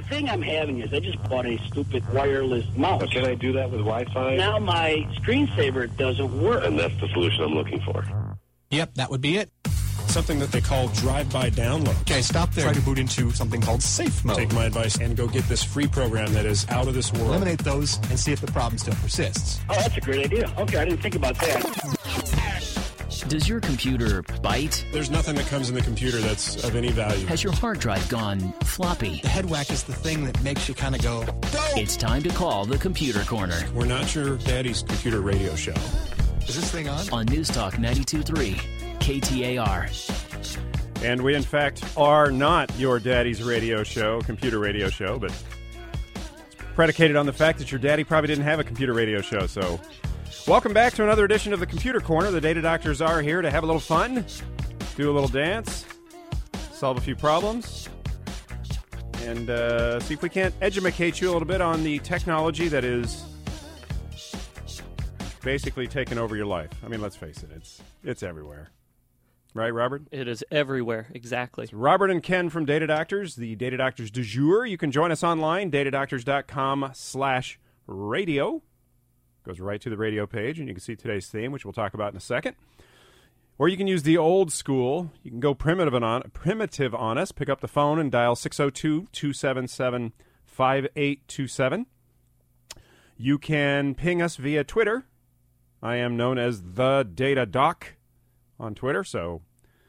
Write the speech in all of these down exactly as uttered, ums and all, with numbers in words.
thing I'm having is I just bought a stupid wireless mouse. But can I do that with Wi-Fi? Now my screensaver doesn't work. And that's the solution I'm looking for. Yep, that would be it. Something that they call drive-by download. Okay, stop there. Try to boot into something called safe mode. Take my advice and go get this free program that is out of this world. Eliminate those and see if the problem still persists. Oh, that's a great idea. Okay, I didn't think about that. Does your computer bite? There's nothing that comes in the computer that's of any value. Has your hard drive gone floppy? The head whack is the thing that makes you kind of go, go! It's time to call the Computer Corner. We're not your daddy's computer radio show. Is this thing on? On News Talk ninety-two point three, K T A R. And we, in fact, are not your daddy's radio show, computer radio show, but it's predicated on the fact that your daddy probably didn't have a computer radio show. So welcome back to another edition of the Computer Corner. The Data Doctors are here to have a little fun, do a little dance, solve a few problems, and uh, see if we can't educate you a little bit on the technology that is basically taking over your life. I mean, let's face it, it's it's everywhere. Right, Robert? It is everywhere, exactly. It's Robert and Ken from Data Doctors, the Data Doctors du jour. You can join us online, datadoctors.com slash radio. Goes right to the radio page, and you can see today's theme, which we'll talk about in a second. Or you can use the old school. You can go primitive on, primitive on us. Pick up the phone and dial six oh two, two seven seven, five eight two seven. You can ping us via Twitter. I am known as the Data Doc on Twitter, so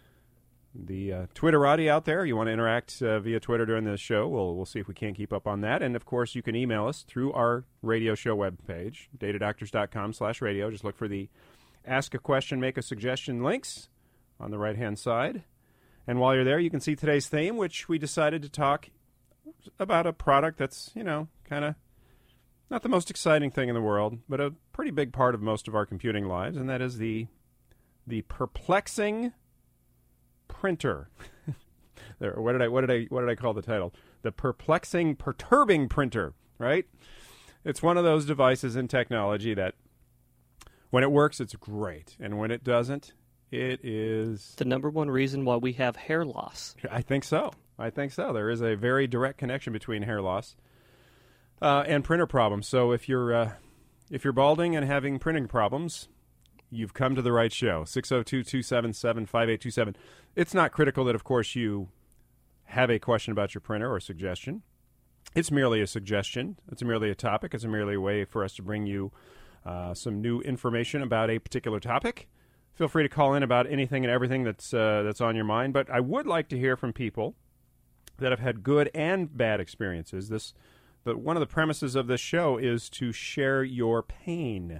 the uh, Twitterati out there, you want to interact uh, via Twitter during this show, we'll, we'll see if we can't keep up on that. And, of course, you can email us through our radio show webpage, datadoctors.com slash radio. Just look for the Ask a Question, Make a Suggestion links on the right-hand side. And while you're there, you can see today's theme, which we decided to talk about a product that's, you know, kind of not the most exciting thing in the world, but a pretty big part of most of our computing lives, and that is the the perplexing printer. there, what did I what did I what did I call the title? The perplexing, perturbing printer, right? It's one of those devices in technology that when it works, it's great, and when it doesn't, it is the number one reason why we have hair loss. I think so. I think so. There is a very direct connection between hair loss uh, and printer problems. So if you're uh, if you're balding and having printing problems, you've come to the right show. six oh two, two seven seven, five eight two seven. It's not critical that, of course, you have a question about your printer or a suggestion. It's merely a suggestion. It's merely a topic. It's merely a way for us to bring you uh, some new information about a particular topic. Feel free to call in about anything and everything that's uh, that's on your mind. But I would like to hear from people that have had good and bad experiences. This, the, one of the premises of this show is to share your pain,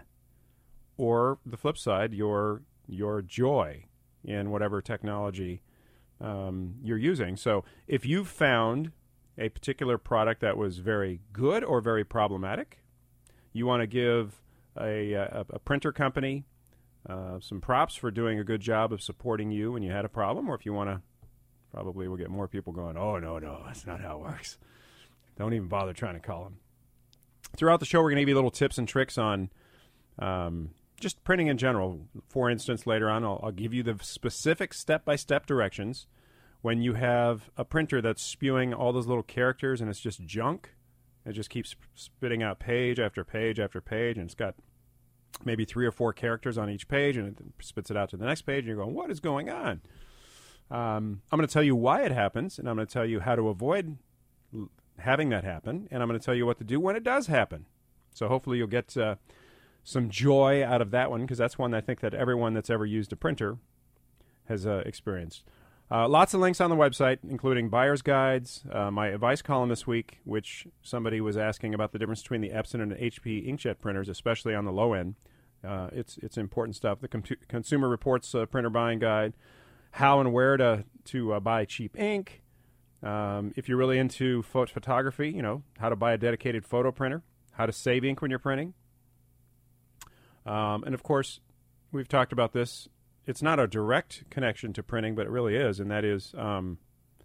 or the flip side, your your joy in whatever technology um, you're using. So if you've found a particular product that was very good or very problematic, you want to give a, a, a printer company uh, some props for doing a good job of supporting you when you had a problem, or if you want to, probably we'll get more people going, oh, no, no, that's not how it works. Don't even bother trying to call them. Throughout the show, we're going to give you little tips and tricks on um, just printing in general. For instance, later on, I'll, I'll give you the specific step-by-step directions when you have a printer that's spewing all those little characters and it's just junk. It just keeps spitting out page after page after page, and it's got maybe three or four characters on each page, and it spits it out to the next page, and you're going, what is going on? Um, I'm going to tell you why it happens, and I'm going to tell you how to avoid l- having that happen, and I'm going to tell you what to do when it does happen. So hopefully you'll get uh, some joy out of that one, because that's one I think that everyone that's ever used a printer has uh, experienced. Uh, lots of links on the website, including buyer's guides, uh, my advice column this week, which somebody was asking about the difference between the Epson and the H P inkjet printers, especially on the low end. Uh, it's it's important stuff. The Com- Consumer Reports uh, printer buying guide, how and where to to uh, buy cheap ink. Um, if you're really into photo- photography, you know, how to buy a dedicated photo printer, how to save ink when you're printing. Um, and, of course, we've talked about this. It's not a direct connection to printing, but it really is, and that is um,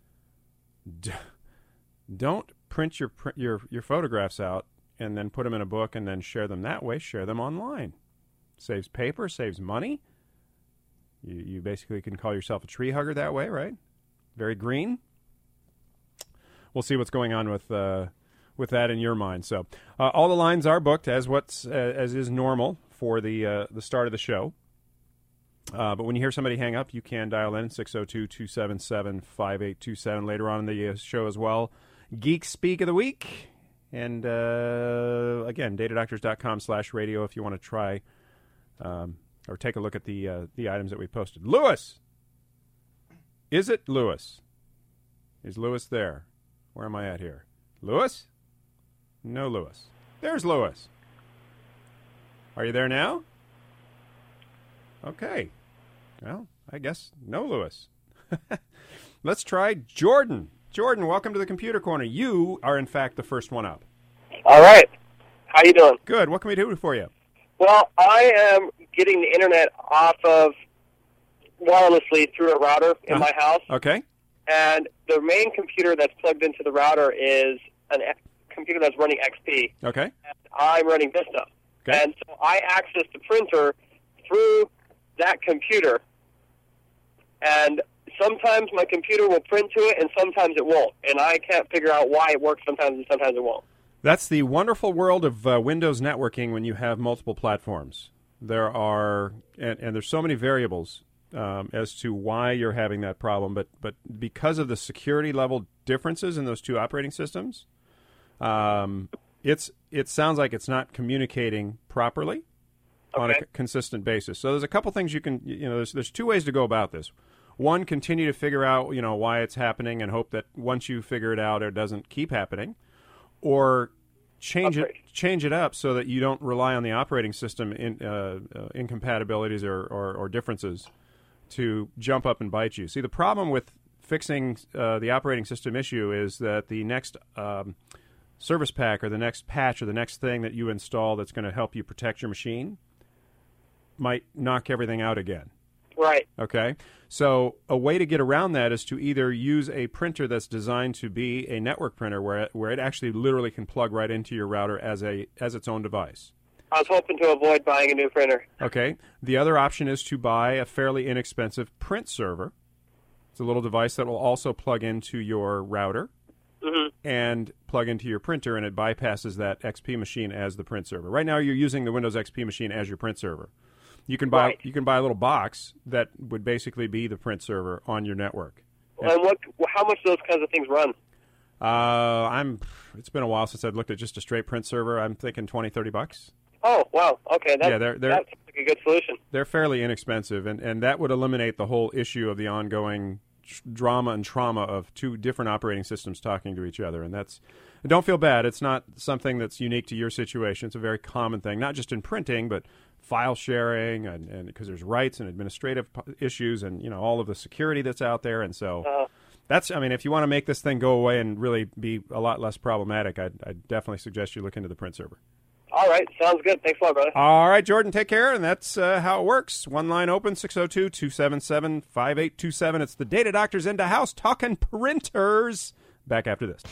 d- don't print your, pr- your your photographs out and then put them in a book and then share them that way. Share them online. Saves paper, saves money. You, you basically can call yourself a tree hugger that way, right? Very green. we'll see what's going on with uh, with that in your mind. So uh, all the lines are booked as what's uh, as is normal for the uh, the start of the show. Uh, but when you hear somebody hang up, you can dial in six oh two, two seven seven, five eight two seven later on in the uh, show as well. Geek Speak of the Week. And, uh, again, datadoctors.com slash radio if you want to try um, or take a look at the uh, the items that we posted. Lewis! Is it Lewis? Is Lewis there? Where am I at here? Lewis? No Lewis. There's Lewis. Are you there now? Okay. Well, I guess no Lewis. Let's try Jordan. Jordan, welcome to the Computer Corner. You are, in fact, the first one up. All right. How you doing? Good. What can we do for you? Well, I am getting the internet off of wirelessly through a router in Uh-huh. my house, Okay. and the main computer that's plugged into the router is a X- computer that's running X P. Okay. And I'm running Vista. Okay. And so I access the printer through that computer, and sometimes my computer will print to it, and sometimes it won't. And I can't figure out why it works sometimes and sometimes it won't. That's the wonderful world of uh, Windows networking when you have multiple platforms. There are, and, and there's so many variables um, as to why you're having that problem, but, but because of the security level differences in those two operating systems, um, it's it sounds like it's not communicating properly on a Okay. c- consistent basis. So there's a couple things you can, you know, there's, there's two ways to go about this. One, continue to figure out, you know, why it's happening and hope that once you figure it out, it doesn't keep happening. Or change Upgrade. it change it up so that you don't rely on the operating system in, uh, uh, incompatibilities or, or, or differences to jump up and bite you. See, the problem with fixing uh, the operating system issue is that the next um, service pack or the next patch or the next thing that you install that's going to help you protect your machine might knock everything out again. Right. Okay, so a way to get around that is to either use a printer that's designed to be a network printer, where it, where it actually literally can plug right into your router as a as its own device. I was hoping to avoid buying a new printer. Okay, the other option is to buy a fairly inexpensive print server. It's a little device that will also plug into your router Mm-hmm. and plug into your printer, and it bypasses that X P machine as the print server. Right now, you're using the Windows X P machine as your print server. You can buy Right. you can buy a little box that would basically be the print server on your network. And what? How much do those kinds of things run? Uh, I'm. It's been a while since I've looked at just a straight print server. I'm thinking twenty, thirty bucks. Oh, wow. Okay, that, Yeah, they're- they're- that's like a good solution. They're fairly inexpensive, and, and that would eliminate the whole issue of the ongoing tr- drama and trauma of two different operating systems talking to each other. And that's. And don't feel bad. It's not something that's unique to your situation. It's a very common thing, not just in printing, but file sharing, and, and because there's rights and administrative p- issues, and you know all of the security that's out there, and so. Uh, That's, I mean, if you want to make this thing go away and really be a lot less problematic, I'd, I'd definitely suggest you look into the print server. all right, sounds good. Thanks a lot, brother. All right, Jordan, take care, and that's uh, how it works. One line open, six oh two, two seven seven, five eight two seven. It's the Data Doctors into house talking printers. Back after this.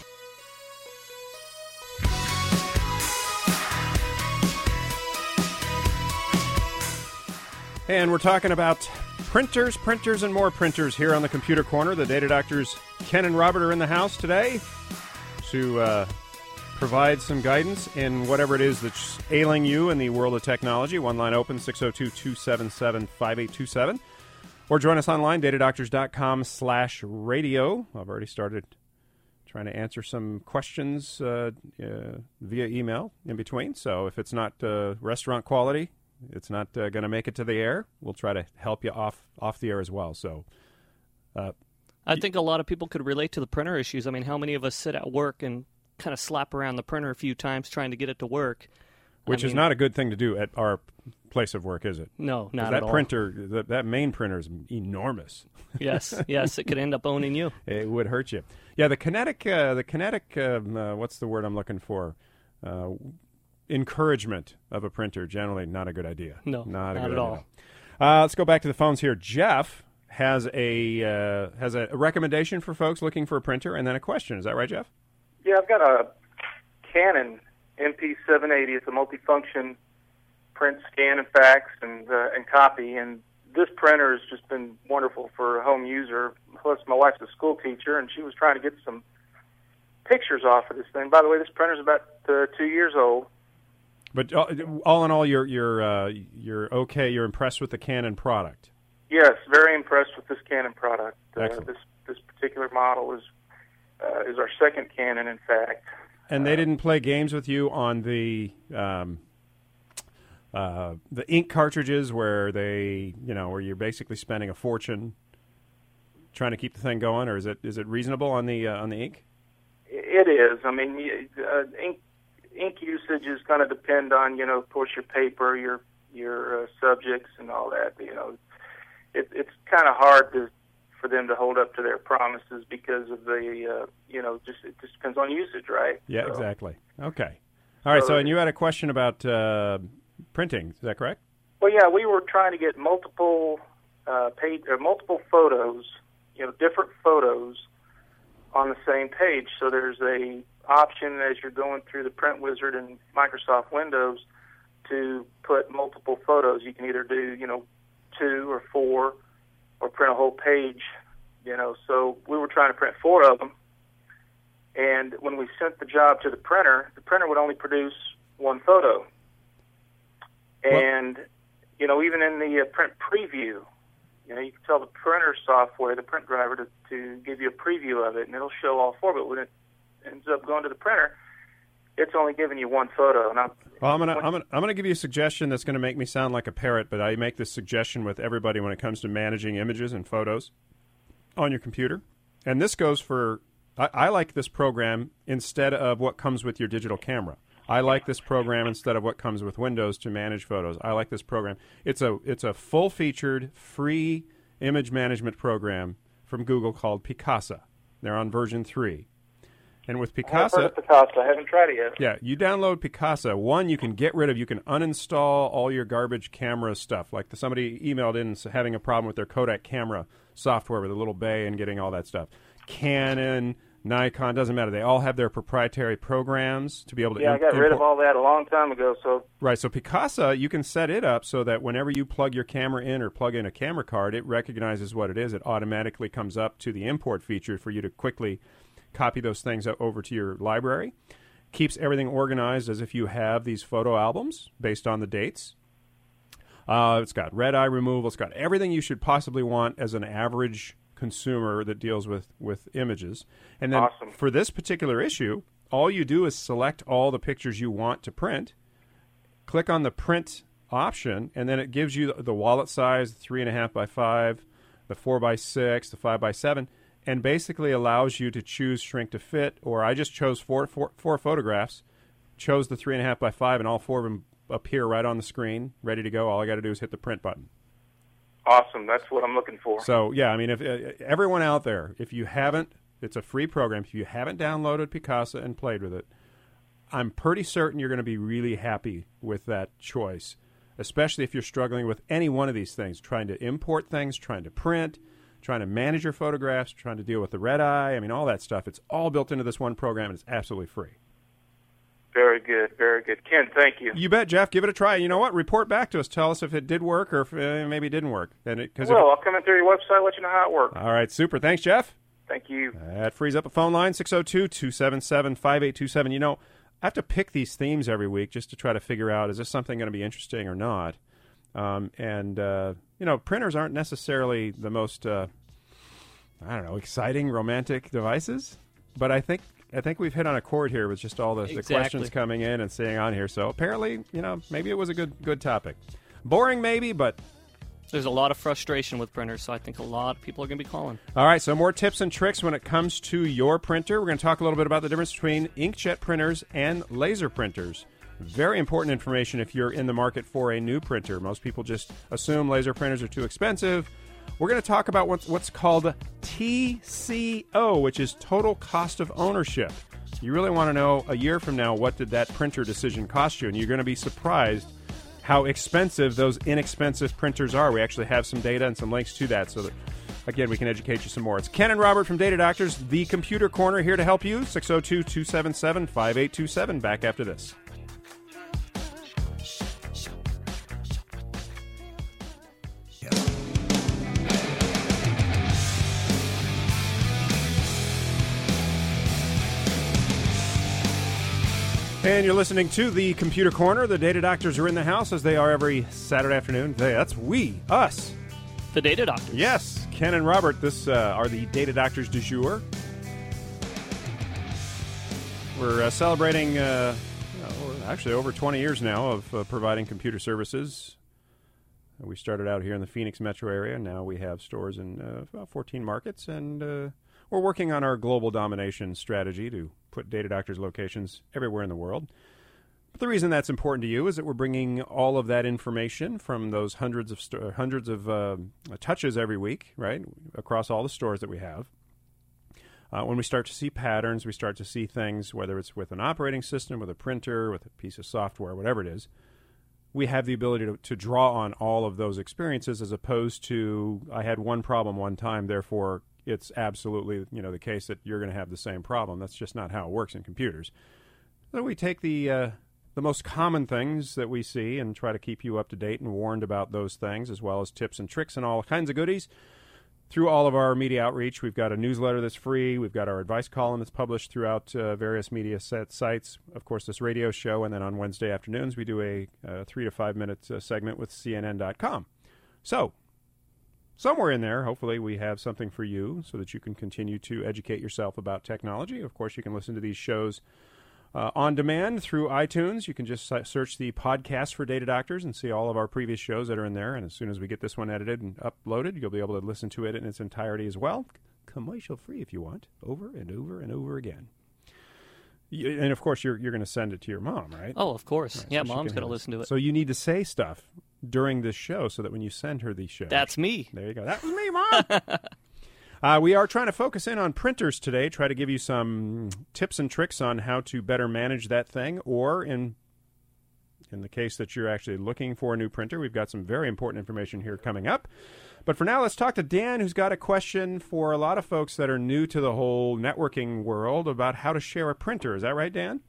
And we're talking about printers, printers, and more printers here on the Computer Corner. The Data Doctors, Ken and Robert, are in the house today to uh, provide some guidance in whatever it is that's ailing you in the world of technology. One line open, six oh two, two seven seven, five eight two seven. Or join us online, datadoctors.com slash radio. I've already started trying to answer some questions uh, uh, via email in between. So if it's not uh, restaurant quality, it's not uh, going to make it to the air, we'll try to help you off off the air as well. So, uh, I think a lot of people could relate to the printer issues. I mean, how many of us sit at work and kind of slap around the printer a few times trying to get it to work? which I is mean, not a good thing to do at our place of work, is it? No, 'Cause not that at all. printer, that, that main printer is enormous. Yes, yes, it could end up owning you. It would hurt you. Yeah, the kinetic, uh, the kinetic. Um, uh, what's the word I'm looking for? Uh, encouragement of a printer generally not a good idea. No, not, a not good at idea. all. Uh, let's go back to the phones here. Jeff has a uh, has a recommendation for folks looking for a printer, and then a question. Is that right, Jeff? Yeah, I've got a Canon M P seven eighty. It's a multifunction print, scan, and fax, and uh, and copy. And this printer has just been wonderful for a home user. Plus, my wife's a school teacher, and she was trying to get some pictures off of this thing. By the way, this printer's about uh, two years old. But all, all in all, you're you're uh, you're okay. You're impressed with the Canon product. Yes, very impressed with this Canon product. Uh, Excellent. this this particular model is uh, is our second Canon, in fact. And they didn't play games with you on the um, uh, the ink cartridges, where they, you know, where you're basically spending a fortune trying to keep the thing going, or is it is it reasonable on the uh, on the ink? It is. I mean, uh, ink ink usage is going to depend on, you know, of course, your paper, your your uh, subjects, and all that. You know, it, it's kind of hard to for them to hold up to their promises because of the, uh, you know, just it just depends on usage, right? Yeah, so, exactly. Okay. All right. So, So- and you had a question about uh, printing. Is that correct? Well, yeah, we were trying to get multiple uh, page, or multiple photos, you know, different photos on the same page. So there's a option as you're going through the Print Wizard in Microsoft Windows to put multiple photos. You can either do, you know, two or four, or print a whole page, you know. So we were trying to print four of them. And when we sent the job to the printer, the printer would only produce one photo. And, you know, even in the uh, print preview, you know, you can tell the printer software, the print driver, to, to give you a preview of it, and it'll show all four. But when it ends up going to the printer, it's only giving you one photo. Now, Well, I'm gonna I'm gonna I'm gonna give you a suggestion that's gonna make me sound like a parrot, but I make this suggestion with everybody when it comes to managing images and photos on your computer. And this goes for I, I like this program instead of what comes with your digital camera. I like this program instead of what comes with Windows to manage photos. I like this program. It's a it's a full-featured, free image management program from Google called Picasa. They're on version three. And with I've heard Picasa, of Picasa. I haven't tried it yet. yeah, you download Picasa. One, you can get rid of, you can uninstall all your garbage camera stuff. Like the, somebody emailed in having a problem with their Kodak camera software with a little bay and getting all that stuff. Canon, Nikon, doesn't matter. They all have their proprietary programs to be able to Yeah, I got im- rid of import- all that a long time ago. So Right, so Picasa, you can set it up so that whenever you plug your camera in or plug in a camera card, it recognizes what it is. It automatically comes up to the import feature for you to quickly copy those things over to your library. Keeps everything organized as if you have these photo albums based on the dates. Uh, it's got red eye removal. It's got everything you should possibly want as an average consumer that deals with, with images. And then Awesome. for this particular issue, all you do is select all the pictures you want to print, click on the print option, and then it gives you the, the wallet size, the three and a half by five, the four by six, the five by seven, and basically allows you to choose shrink to fit. Or I just chose four, four, four photographs, chose the three and a half by five, and all four of them appear right on the screen, ready to go. All I got to do is hit the print button. awesome. That's what I'm looking for. So yeah, I mean, if uh, everyone out there, if you haven't, it's a free program. If you haven't downloaded Picasa and played with it, I'm pretty certain you're going to be really happy with that choice, especially if you're struggling with any one of these things, trying to import things, trying to print, trying to manage your photographs, trying to deal with the red eye. I mean, all that stuff. It's all built into this one program, and it's absolutely free. Very good, very good. Ken, thank you. You bet, Jeff. Give it a try. You know what? Report back to us. Tell us if it did work or if uh, maybe it didn't work. And it, 'cause if- Well, I'll come in through your website, let you know how it works. all right, super. Thanks, Jeff. Thank you. That frees up a phone line, six oh two, two seven seven, five eight two seven. You know, I have to pick these themes every week just to try to figure out, is this something going to be interesting or not? Um, and, uh, you know, printers aren't necessarily the most, uh, I don't know, exciting, romantic devices. But I think I think we've hit on a chord here with just all the, the Exactly. questions coming in and staying on here. So apparently, you know, maybe it was a good good topic. Boring maybe, but There's a lot of frustration with printers, so I think a lot of people are going to be calling. all right, so more tips and tricks when it comes to your printer. We're going to talk a little bit about the difference between inkjet printers and laser printers. Very important information if you're in the market for a new printer. Most people just assume laser printers are too expensive. We're going to talk about what's, what's called T C O, which is total cost of ownership. You really want to know a year from now, what did that printer decision cost you? And you're going to be surprised how expensive those inexpensive printers are. We actually have some data and some links to that so that, again, we can educate you some more. It's Ken and Robert from Data Doctors, the Computer Corner, here to help you. six oh two, two seven seven, five eight two seven. Back after this. And you're listening to the Computer Corner. The Data Doctors are in the house, as they are every Saturday afternoon. They, that's we, us. The Data Doctors. Yes, Ken and Robert, this uh, are the Data Doctors du jour. We're uh, celebrating, uh, uh, actually, over twenty years now of uh, providing computer services. We started out here in the Phoenix metro area. Now we have stores in uh, about fourteen markets, and uh, we're working on our global domination strategy to put Data Doctors locations everywhere in the world. But the reason that's important to you is that we're bringing all of that information from those hundreds of st- hundreds of uh, touches every week, right, across all the stores that we have. Uh, when we start to see patterns, we start to see things, whether it's with an operating system, with a printer, with a piece of software, whatever it is, we have the ability to, to draw on all of those experiences, as opposed to, I had one problem one time, therefore it's absolutely, you know, the case that you're going to have the same problem. That's just not how it works in computers. So we take the uh, the most common things that we see and try to keep you up to date and warned about those things, as well as tips and tricks and all kinds of goodies. Through all of our media outreach, we've got a newsletter that's free. We've got our advice column that's published throughout uh, various media set sites. Of course, this radio show, and then on Wednesday afternoons, we do a, a three to five minute uh, segment with C N N dot com. So, somewhere in there, hopefully, we have something for you so that you can continue to educate yourself about technology. Of course, you can listen to these shows Uh, on demand through iTunes. You can just search the podcast for Data Doctors and see all of our previous shows that are in there. And as soon as we get this one edited and uploaded, you'll be able to listen to it in its entirety as well. Commercial free if you want, over and over and over again. You, and of course, you're you're going to send it to your mom, right? Oh, of course. Right, yeah, so Mom's going to listen to it. So you need to say stuff during this show so that when you send her these shows. That's me. There you go. That was me, Mom. Uh, we are trying to focus in on printers today, try to give you some tips and tricks on how to better manage that thing, or in in the case that you're actually looking for a new printer, we've got some very important information here coming up. But for now, let's talk to Dan, who's got a question for a lot of folks that are new to the whole networking world about how to share a printer. Is that right, Dan?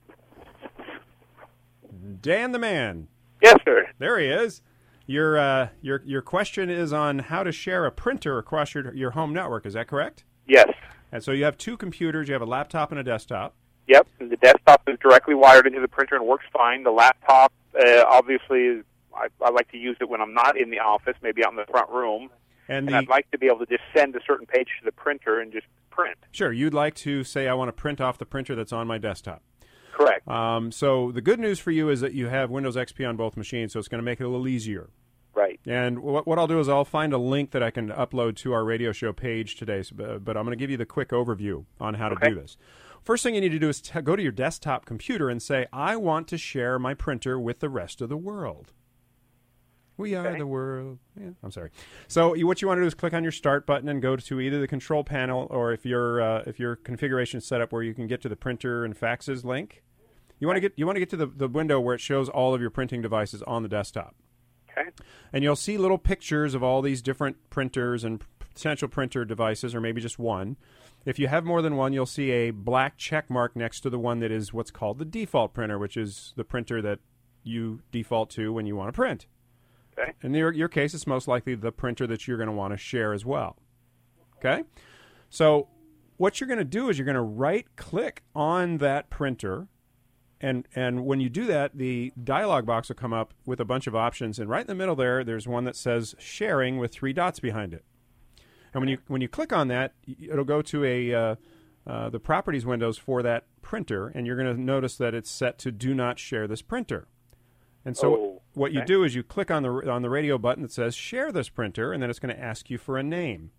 Dan the man. Yes, sir. There he is. Your uh, your your question is on how to share a printer across your your home network. Is that correct? Yes. And so you have two computers. You have a laptop and a desktop. Yep. The desktop is directly wired into the printer and works fine. The laptop, uh, obviously, is, I, I like to use it when I'm not in the office, maybe out in the front room. And, and the, I'd like to be able to just send a certain page to the printer and just print. Sure. You'd like to say, I want to print off the printer that's on my desktop. Correct. Um, so the good news for you is that you have Windows X P on both machines, so it's going to make it a little easier. Right. And what, what I'll do is I'll find a link that I can upload to our radio show page today, so, but I'm going to give you the quick overview on how to okay. do this. First thing you need to do is t- go to your desktop computer and say, I want to share my printer with the rest of the world. We are okay. the world. Yeah, I'm sorry. So you, what you want to do is click on your Start button and go to either the Control Panel, or if your uh, if your configuration is set up where you can get to the printer and faxes link, you want to get you want to get to the, the window where it shows all of your printing devices on the desktop. Okay. And you'll see little pictures of all these different printers and potential printer devices, or maybe just one. If you have more than one, you'll see a black check mark next to the one that is what's called the default printer, which is the printer that you default to when you want to print. Okay. In your, your case, it's most likely the printer that you're going to want to share as well. Okay? So what you're going to do is you're going to right-click on that printer, and and when you do that, the dialog box will come up with a bunch of options, and right in the middle there, there's one that says Sharing with three dots behind it. And when you when you click on that, it'll go to a uh, uh, the properties windows for that printer, and you're going to notice that it's set to Do Not Share This Printer. And so oh, what okay. you do is you click on the on the radio button that says Share This Printer, and then it's going to ask you for a name.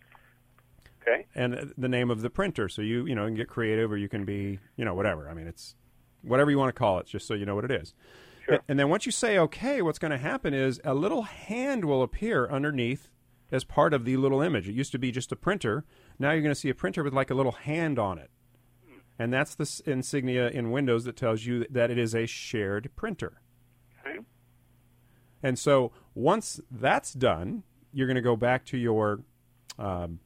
Okay. And the name of the printer. So you you know you can get creative, or you can be you know whatever. I mean, it's whatever you want to call it, just so you know what it is. Sure. And then once you say OK, what's going to happen is a little hand will appear underneath as part of the little image. It used to be just a printer. Now you're going to see a printer with like a little hand on it. And that's the insignia in Windows that tells you that it is a shared printer. Okay. And so once that's done, you're going to go back to your um,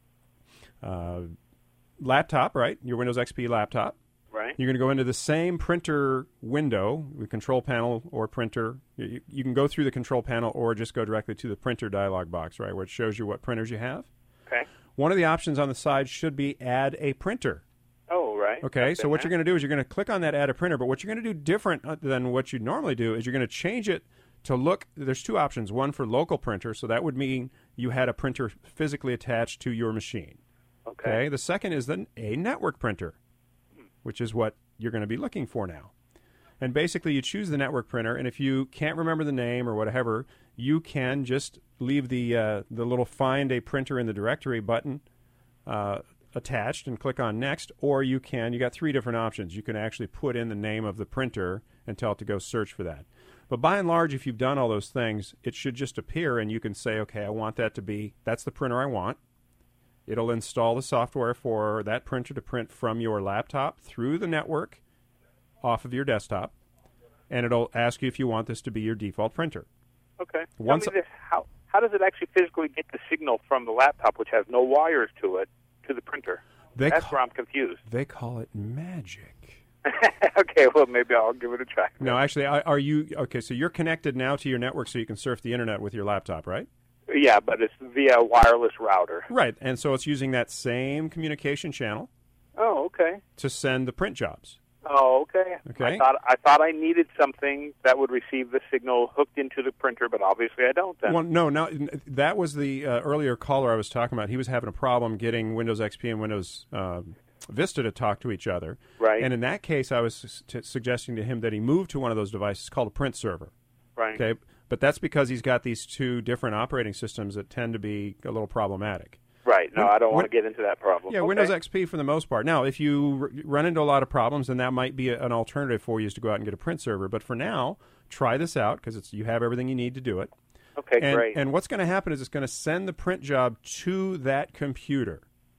uh, laptop, right? Your Windows X P laptop. Right. You're going to go into the same printer window, the control panel or printer. You, you can go through the control panel or just go directly to the printer dialog box, right, where it shows you what printers you have. Okay. One of the options on the side should be Add a Printer. Oh, right. Okay. Okay, I've so been what there. you're going to do is you're going to click on that add a printer, but what you're going to do different uh, than what you normally do is you're going to change it to look. There's two options. One for local printer, so that would mean you had a printer physically attached to your machine. Okay. Okay. The second is then a network printer, which is what you're going to be looking for now. And basically, you choose the network printer, and if you can't remember the name or whatever, you can just leave the uh, the little Find a Printer in the Directory button uh, attached and click on Next, or you can, you got three different options. You can actually put in the name of the printer and tell it to go search for that. But by and large, if you've done all those things, it should just appear, and you can say, okay, I want that to be, that's the printer I want. It'll install the software for that printer to print from your laptop through the network off of your desktop, and it'll ask you if you want this to be your default printer. Okay. Once Tell me this: how how does it actually physically get the signal from the laptop, which has no wires to it, to the printer? They That's ca- where I'm confused. They call it magic. Okay, well maybe I'll give it a try. No, actually, are are you okay? So you're connected now to your network, so you can surf the internet with your laptop, right? Yeah, but it's via wireless router. Right, and so it's using that same communication channel Oh, okay. to send the print jobs. Oh, okay. Okay. I thought I thought I needed something that would receive the signal hooked into the printer, but obviously I don't. Then. Well, no, no, that was the uh, earlier caller I was talking about. He was having a problem getting Windows X P and Windows uh, Vista to talk to each other. Right. And in that case, I was su- t- suggesting to him that he move to one of those devices called a print server. Right. Okay. But that's because he's got these two different operating systems that tend to be a little problematic. Right. No, When- I don't want when- to get into that problem. Yeah, Okay. Windows X P for the most part. Now, if you r- run into a lot of problems, then that might be a, an alternative for you is to go out and get a print server. But for now, try this out because it's you have everything you need to do it. Okay, and, great. And what's going to happen is it's going to send the print job to that computer.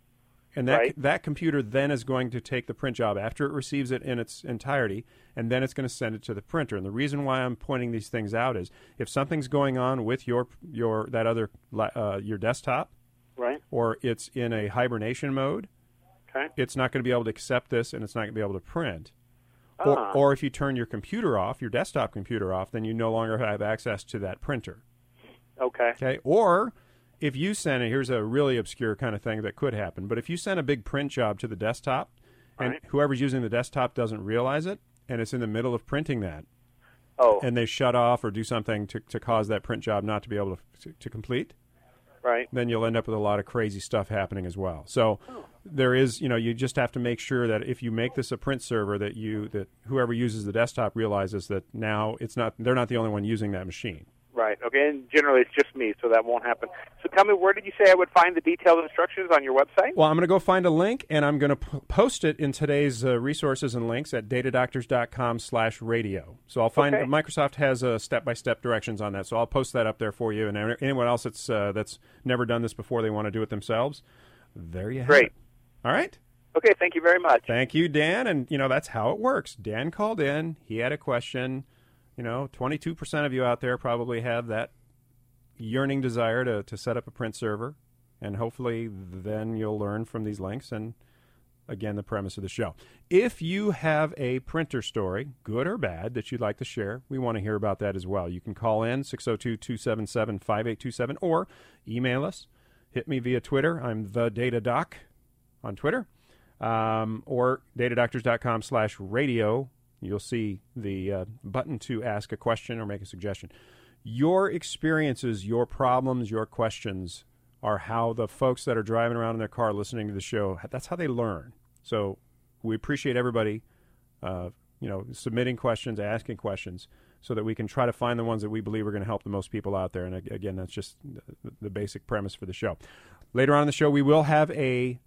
And that Right. that computer then is going to take the print job after it receives it in its entirety, and then it's going to send it to the printer. And the reason why I'm pointing these things out is if something's going on with your your that other la- uh, your desktop, Right. or it's in a hibernation mode, Okay. it's not going to be able to accept this, and it's not going to be able to print. Or, Ah. or if you turn your computer off, your desktop computer off, then you no longer have access to that printer. Okay. Okay. Or if you send it, here's a really obscure kind of thing that could happen. But if you send a big print job to the desktop, and Right. whoever's using the desktop doesn't realize it, and it's in the middle of printing that, Oh. and they shut off or do something to, to cause that print job not to be able to, to, to complete, Right. then you'll end up with a lot of crazy stuff happening as well. So there is, you know, you just have to make sure that if you make this a print server, that you that whoever uses the desktop realizes that now it's not they're not the only one using that machine. Right. Okay. And generally, it's just me, so that won't happen. So, tell me, where did you say I would find the detailed instructions on your website? Well, I'm going to go find a link, and I'm going to p- post it in today's uh, resources and links at datadoctors.com slash radio. So I'll find Okay. Microsoft has uh, step-by-step directions on that, so I'll post that up there for you. And any- anyone else that's uh, that's never done this before, they want to do it themselves, there you have Great. it. All right? Okay. Thank you very much. Thank you, Dan. And, you know, that's how it works. Dan called in. He had a question. You know, twenty-two percent of you out there probably have that yearning desire to, to set up a print server. And hopefully then you'll learn from these links and, again, the premise of the show. If you have a printer story, good or bad, that you'd like to share, we want to hear about that as well. You can call in six oh two, two seven seven, five eight two seven or email us. Hit me via Twitter. I'm the Data Doc on Twitter. Um, or datadoctors.com slash radio. You'll see the uh, button to ask a question or make a suggestion. Your experiences, your problems, your questions are how the folks that are driving around in their car listening to the show, that's how they learn. So we appreciate everybody uh, you know, submitting questions, asking questions, so that we can try to find the ones that we believe are going to help the most people out there. And again, that's just the, the basic premise for the show. Later on in the show, we will have a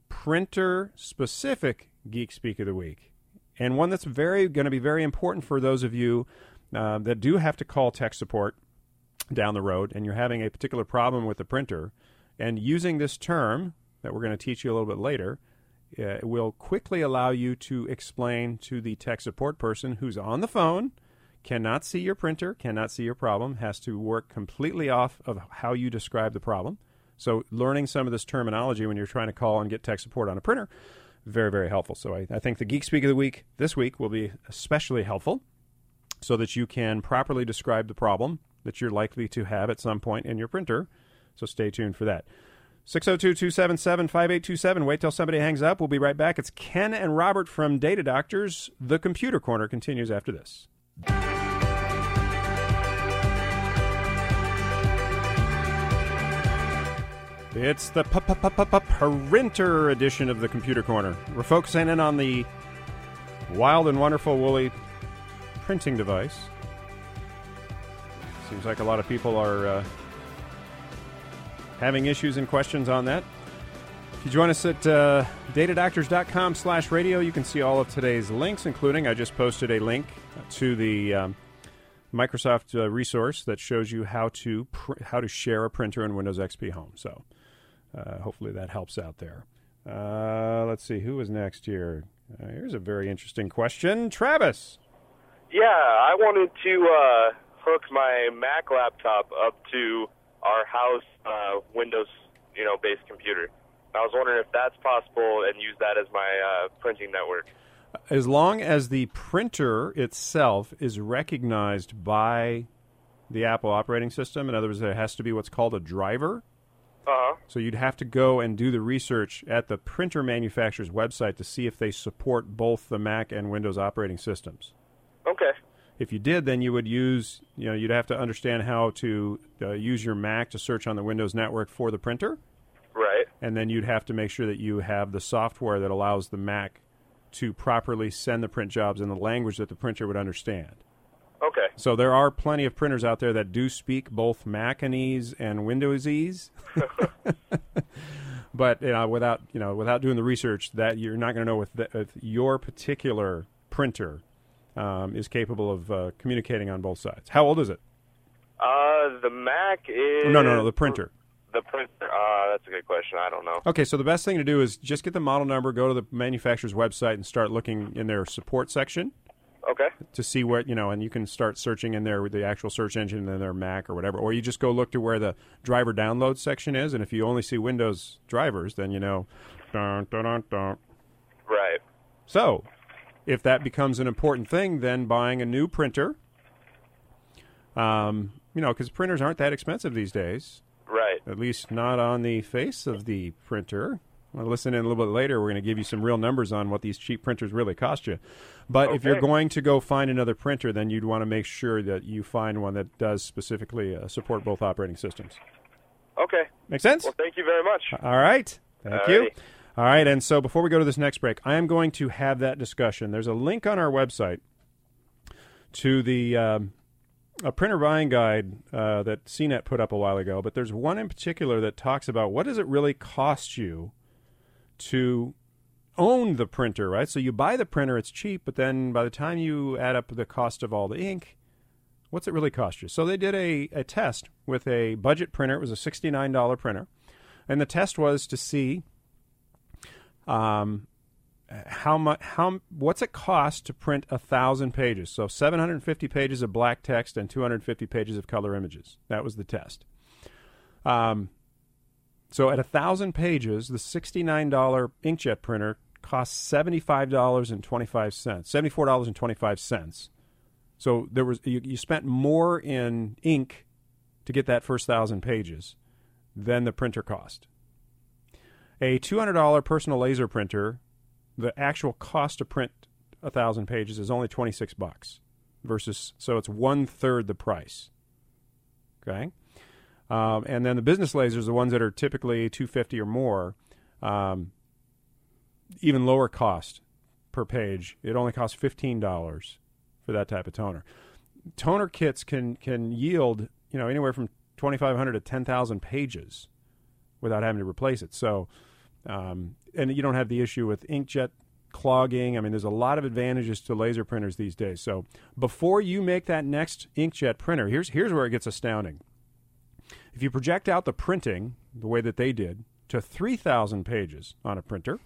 printer-specific Geek Speak of the Week, and one that's very going to be very important for those of you uh, that do have to call tech support down the road, and you're having a particular problem with the printer, and using this term that we're going to teach you a little bit later, uh, will quickly allow you to explain to the tech support person who's on the phone, cannot see your printer, cannot see your problem, has to work completely off of how you describe the problem. So learning some of this terminology when you're trying to call and get tech support on a printer, very, very helpful. So I, I think the Geek Speak of the Week this week will be especially helpful so that you can properly describe the problem that you're likely to have at some point in your printer. So stay tuned for that. six oh two, two seven seven, five eight two seven. Wait till somebody hangs up. We'll be right back. It's Ken and Robert from Data Doctors. The Computer Corner continues after this. It's the printer edition of the Computer Corner. We're focusing in on the wild and wonderful woolly printing device. Seems like a lot of people are uh, having issues and questions on that. If you join us at uh, datadoctors.com slash radio, you can see all of today's links, including I just posted a link to the um, Microsoft uh, resource that shows you how to pr- how to share a printer in Windows X P Home. So uh, hopefully that helps out there. Uh, let's see, who is next here? Uh, here's a very interesting question. Travis. Yeah, I wanted to uh, hook my Mac laptop up to our house uh, Windows, you know, based computer. I was wondering if that's possible and use that as my uh, printing network. As long as the printer itself is recognized by the Apple operating system, in other words, there has to be what's called a driver. Uh-huh. So you'd have to go and do the research at the printer manufacturer's website to see if they support both the Mac and Windows operating systems. Okay. If you did, then you would use, you know, you'd have to understand how to uh, use your Mac to search on the Windows network for the printer. Right. And then you'd have to make sure that you have the software that allows the Mac to properly send the print jobs in the language that the printer would understand. Okay. So there are plenty of printers out there that do speak both Macanese and Windowsese. But you know, without you know, without doing the research, that you're not going to know if, the, if your particular printer um, is capable of uh, communicating on both sides. How old is it? Uh, the Mac is... No, no, no, the printer. The printer, uh, that's a good question. I don't know. Okay, so the best thing to do is just get the model number, go to the manufacturer's website, and start looking in their support section. Okay. To see what, you know, and you can start searching in there with the actual search engine in their Mac or whatever. Or you just go look to where the driver download section is, and if you only see Windows drivers, then you know. Dun, dun, dun, dun. Right. So, if that becomes an important thing, then buying a new printer, um, you know, because printers aren't that expensive these days. Right. At least not on the face of the printer. Well, listen in a little bit later. We're going to give you some real numbers on what these cheap printers really cost you. But okay. if you're going to go find another printer, then you'd want to make sure that you find one that does specifically uh, support both operating systems. Okay. Make sense? Well, thank you very much. All right. Thank Alrighty. you. All right. And so before we go to this next break, I am going to have that discussion. There's a link on our website to the... Um, a printer buying guide uh, that C net put up a while ago, but there's one in particular that talks about what does it really cost you to own the printer, right? So you buy the printer, it's cheap, but then by the time you add up the cost of all the ink, what's it really cost you? So they did a, a test with a budget printer. It was a sixty-nine dollars printer, and the test was to see um, how much, how what's it cost to print a thousand pages? So seven hundred fifty pages of black text and two hundred fifty pages of color images. That was the test. Um, so at a thousand pages, the sixty-nine dollars inkjet printer costs seventy-five dollars and twenty-five cents, seventy-four dollars and twenty-five cents. So there was you, you spent more in ink to get that first thousand pages than the printer cost. A two hundred dollars personal laser printer, the actual cost to print a thousand pages is only twenty-six bucks versus, so it's one third the price. Okay. Um, and then the business lasers, the ones that are typically two hundred fifty dollars or more, um, even lower cost per page. It only costs fifteen dollars for that type of toner. Toner kits can, can yield, you know, anywhere from twenty-five hundred to ten thousand pages without having to replace it. So, Um, and you don't have the issue with inkjet clogging. I mean, there's a lot of advantages to laser printers these days. So before you make that next inkjet printer, here's here's where it gets astounding. If you project out the printing, the way that they did, to three thousand pages on a printer,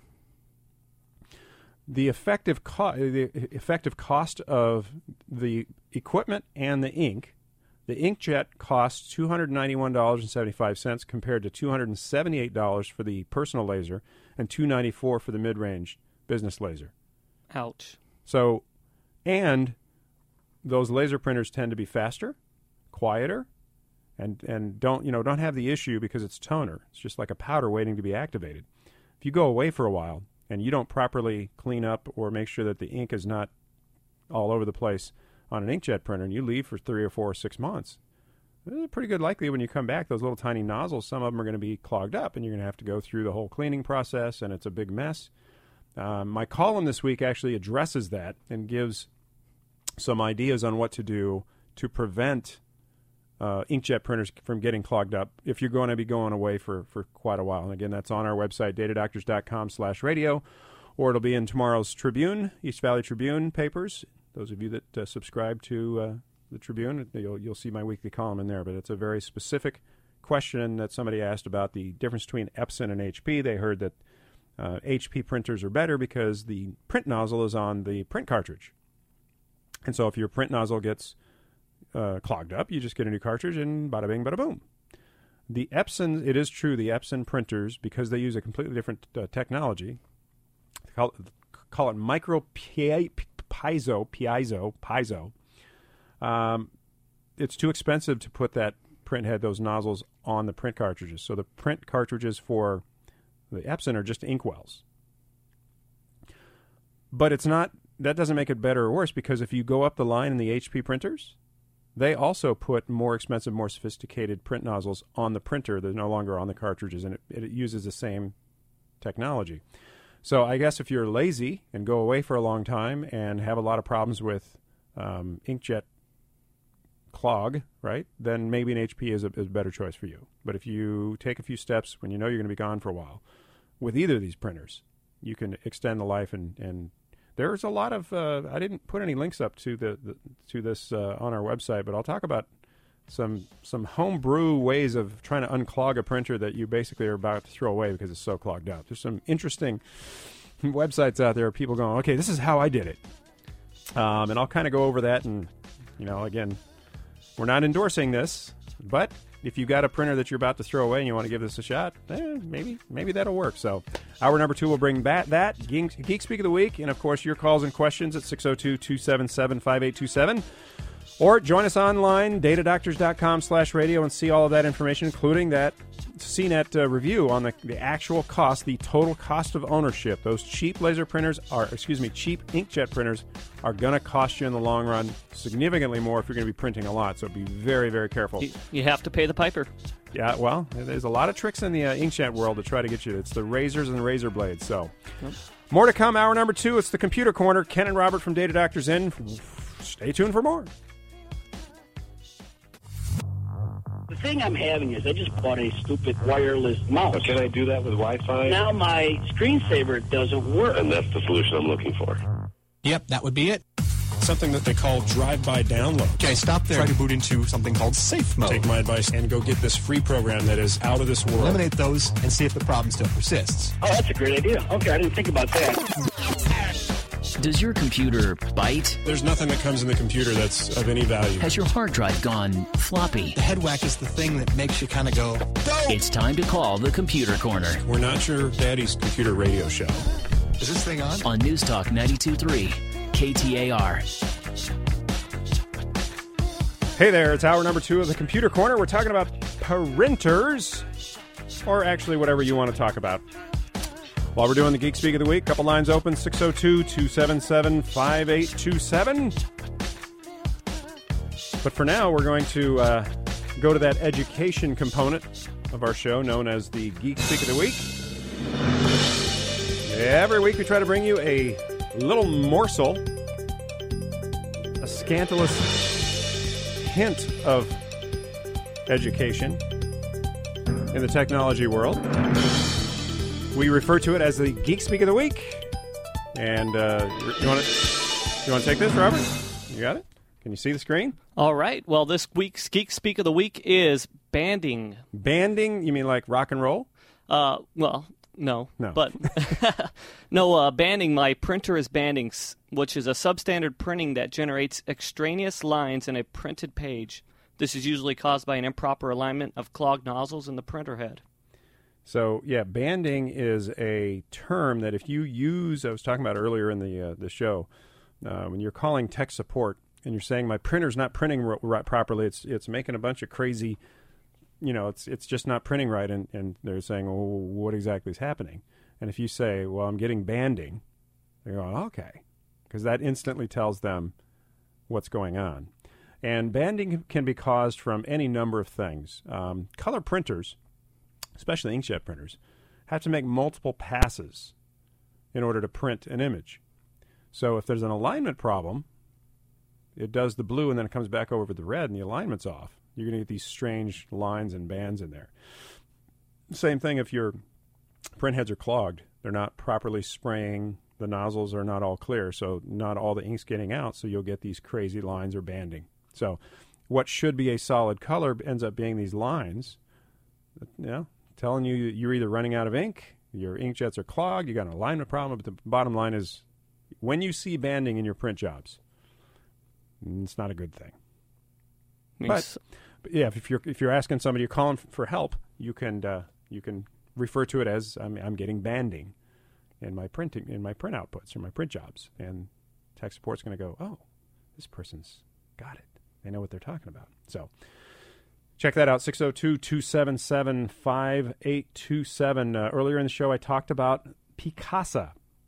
the effective, co- the effective cost of the equipment and the ink, the inkjet costs two hundred ninety-one dollars and seventy-five cents compared to two hundred seventy-eight dollars for the personal laser and two hundred ninety-four dollars for the mid-range business laser. Ouch. So, and those laser printers tend to be faster, quieter, and and don't you know don't have the issue because it's toner. It's just like a powder waiting to be activated. If you go away for a while and you don't properly clean up or make sure that the ink is not all over the place on an inkjet printer, and you leave for three or four or six months, it's pretty good likely when you come back, those little tiny nozzles, some of them are going to be clogged up, and you're going to have to go through the whole cleaning process, and it's a big mess. Um, my column this week actually addresses that and gives some ideas on what to do to prevent uh, inkjet printers from getting clogged up if you're going to be going away for, for quite a while. And again, that's on our website, datadoctors.com slash radio, or it'll be in tomorrow's Tribune, East Valley Tribune papers. Those of you that uh, subscribe to uh, the Tribune, you'll, you'll see my weekly column in there. But it's a very specific question that somebody asked about the difference between Epson and H P. They heard that uh, H P printers are better because the print nozzle is on the print cartridge. And so if your print nozzle gets uh, clogged up, you just get a new cartridge and bada bing, bada boom. The Epson, it is true, the Epson printers, because they use a completely different uh, technology, call it, call it micro piezo, piezo, piezo. Um, it's too expensive to put that print head, those nozzles, on the print cartridges. So the print cartridges for the Epson are just inkwells. But it's not, that doesn't make it better or worse, because if you go up the line in the H P printers, they also put more expensive, more sophisticated print nozzles on the printer. They're no longer on the cartridges, and it, it uses the same technology. So I guess if you're lazy and go away for a long time and have a lot of problems with um, inkjet clog, right, then maybe an H P is a, is a better choice for you. But if you take a few steps when you know you're going to be gone for a while with either of these printers, you can extend the life. And, and there's a lot of, uh, I didn't put any links up to the, the to this uh, on our website, but I'll talk about some some homebrew ways of trying to unclog a printer that you basically are about to throw away because it's so clogged up. There's some interesting websites out there of people going, okay, this is how I did it. Um, and I'll kind of go over that. And, you know, again, we're not endorsing this, but if you've got a printer that you're about to throw away and you want to give this a shot, eh, maybe maybe that'll work. So hour number two will bring back that, Geek, Geek Speak of the Week, and, of course, your calls and questions at six oh two, two seven seven, five eight two seven. Or join us online, datadoctors.com slash radio, and see all of that information, including that C net uh, review on the, the actual cost, the total cost of ownership. Those cheap laser printers are, excuse me, cheap inkjet printers are going to cost you in the long run significantly more if you're going to be printing a lot. So be very, very careful. You, you have to pay the piper. Yeah, well, there's a lot of tricks in the uh, inkjet world to try to get you. It's the razors and the razor blades. So yep. More to come. Hour number two. It's the Computer Corner. Ken and Robert from Data Doctors in. Stay tuned for more. The thing I'm having is I just bought a stupid wireless mouse. Oh, can I do that with Wi-Fi? Now my screensaver doesn't work. And that's the solution I'm looking for. Yep, that would be it. Something that they call drive-by download. Okay, stop there. Try to boot into something called safe mode. Take my advice and go get this free program that is out of this world. Eliminate those and see if the problem still persists. Oh, that's a great idea. Okay, I didn't think about that. Does your computer bite? There's nothing that comes in the computer that's of any value. Has your hard drive gone floppy? The head whack is the thing that makes you kind of go, go! It's time to call the Computer Corner. We're not your daddy's computer radio show. Is this thing on? On News Talk ninety-two point three, K T A R. Hey there, it's hour number two of the Computer Corner. We're talking about printers, or actually whatever you want to talk about. While we're doing the Geek Speak of the Week, couple lines open, six oh two, two seven seven, five eight two seven. But for now, we're going to uh, go to that education component of our show known as the Geek Speak of the Week. Every week we try to bring you a little morsel, a scandalous hint of education in the technology world. We refer to it as the Geek Speak of the Week. And uh, you want to you want to take this, Robert? You got it? Can you see the screen? All right. Well, this week's Geek Speak of the Week is banding. Banding? You mean like rock and roll? Uh, well, no. No. But, no, uh, banding. My printer is banding, which is a substandard printing that generates extraneous lines in a printed page. This is usually caused by an improper alignment of clogged nozzles in the printer head. So, yeah, banding is a term that if you use, I was talking about earlier in the uh, the show, uh, when you're calling tech support and you're saying my printer's not printing r- r- properly, it's it's making a bunch of crazy you know, it's it's just not printing right, and, and they're saying, well, what exactly is happening? And if you say, well, I'm getting banding, they're going, okay, because that instantly tells them what's going on. And banding can be caused from any number of things. Um, color printers, especially inkjet printers, have to make multiple passes in order to print an image. So if there's an alignment problem, it does the blue and then it comes back over to the red and the alignment's off. You're going to get these strange lines and bands in there. Same thing if your print heads are clogged. They're not properly spraying. The nozzles are not all clear, so not all the ink's getting out, so you'll get these crazy lines or banding. So what should be a solid color ends up being these lines, you know, telling you you're either running out of ink, your inkjets are clogged, you got an alignment problem, but the bottom line is when you see banding in your print jobs, it's not a good thing. But, but yeah, if you're if you're asking somebody, you're calling for help, you can uh, you can refer to it as I'm, I'm getting banding in my printing in my print outputs or my print jobs, and tech support's going to go, oh, this person's got it. They know what they're talking about. So check that out, six oh two, two seven seven, five eight two seven. Uh, earlier in the show, I talked about Picasa.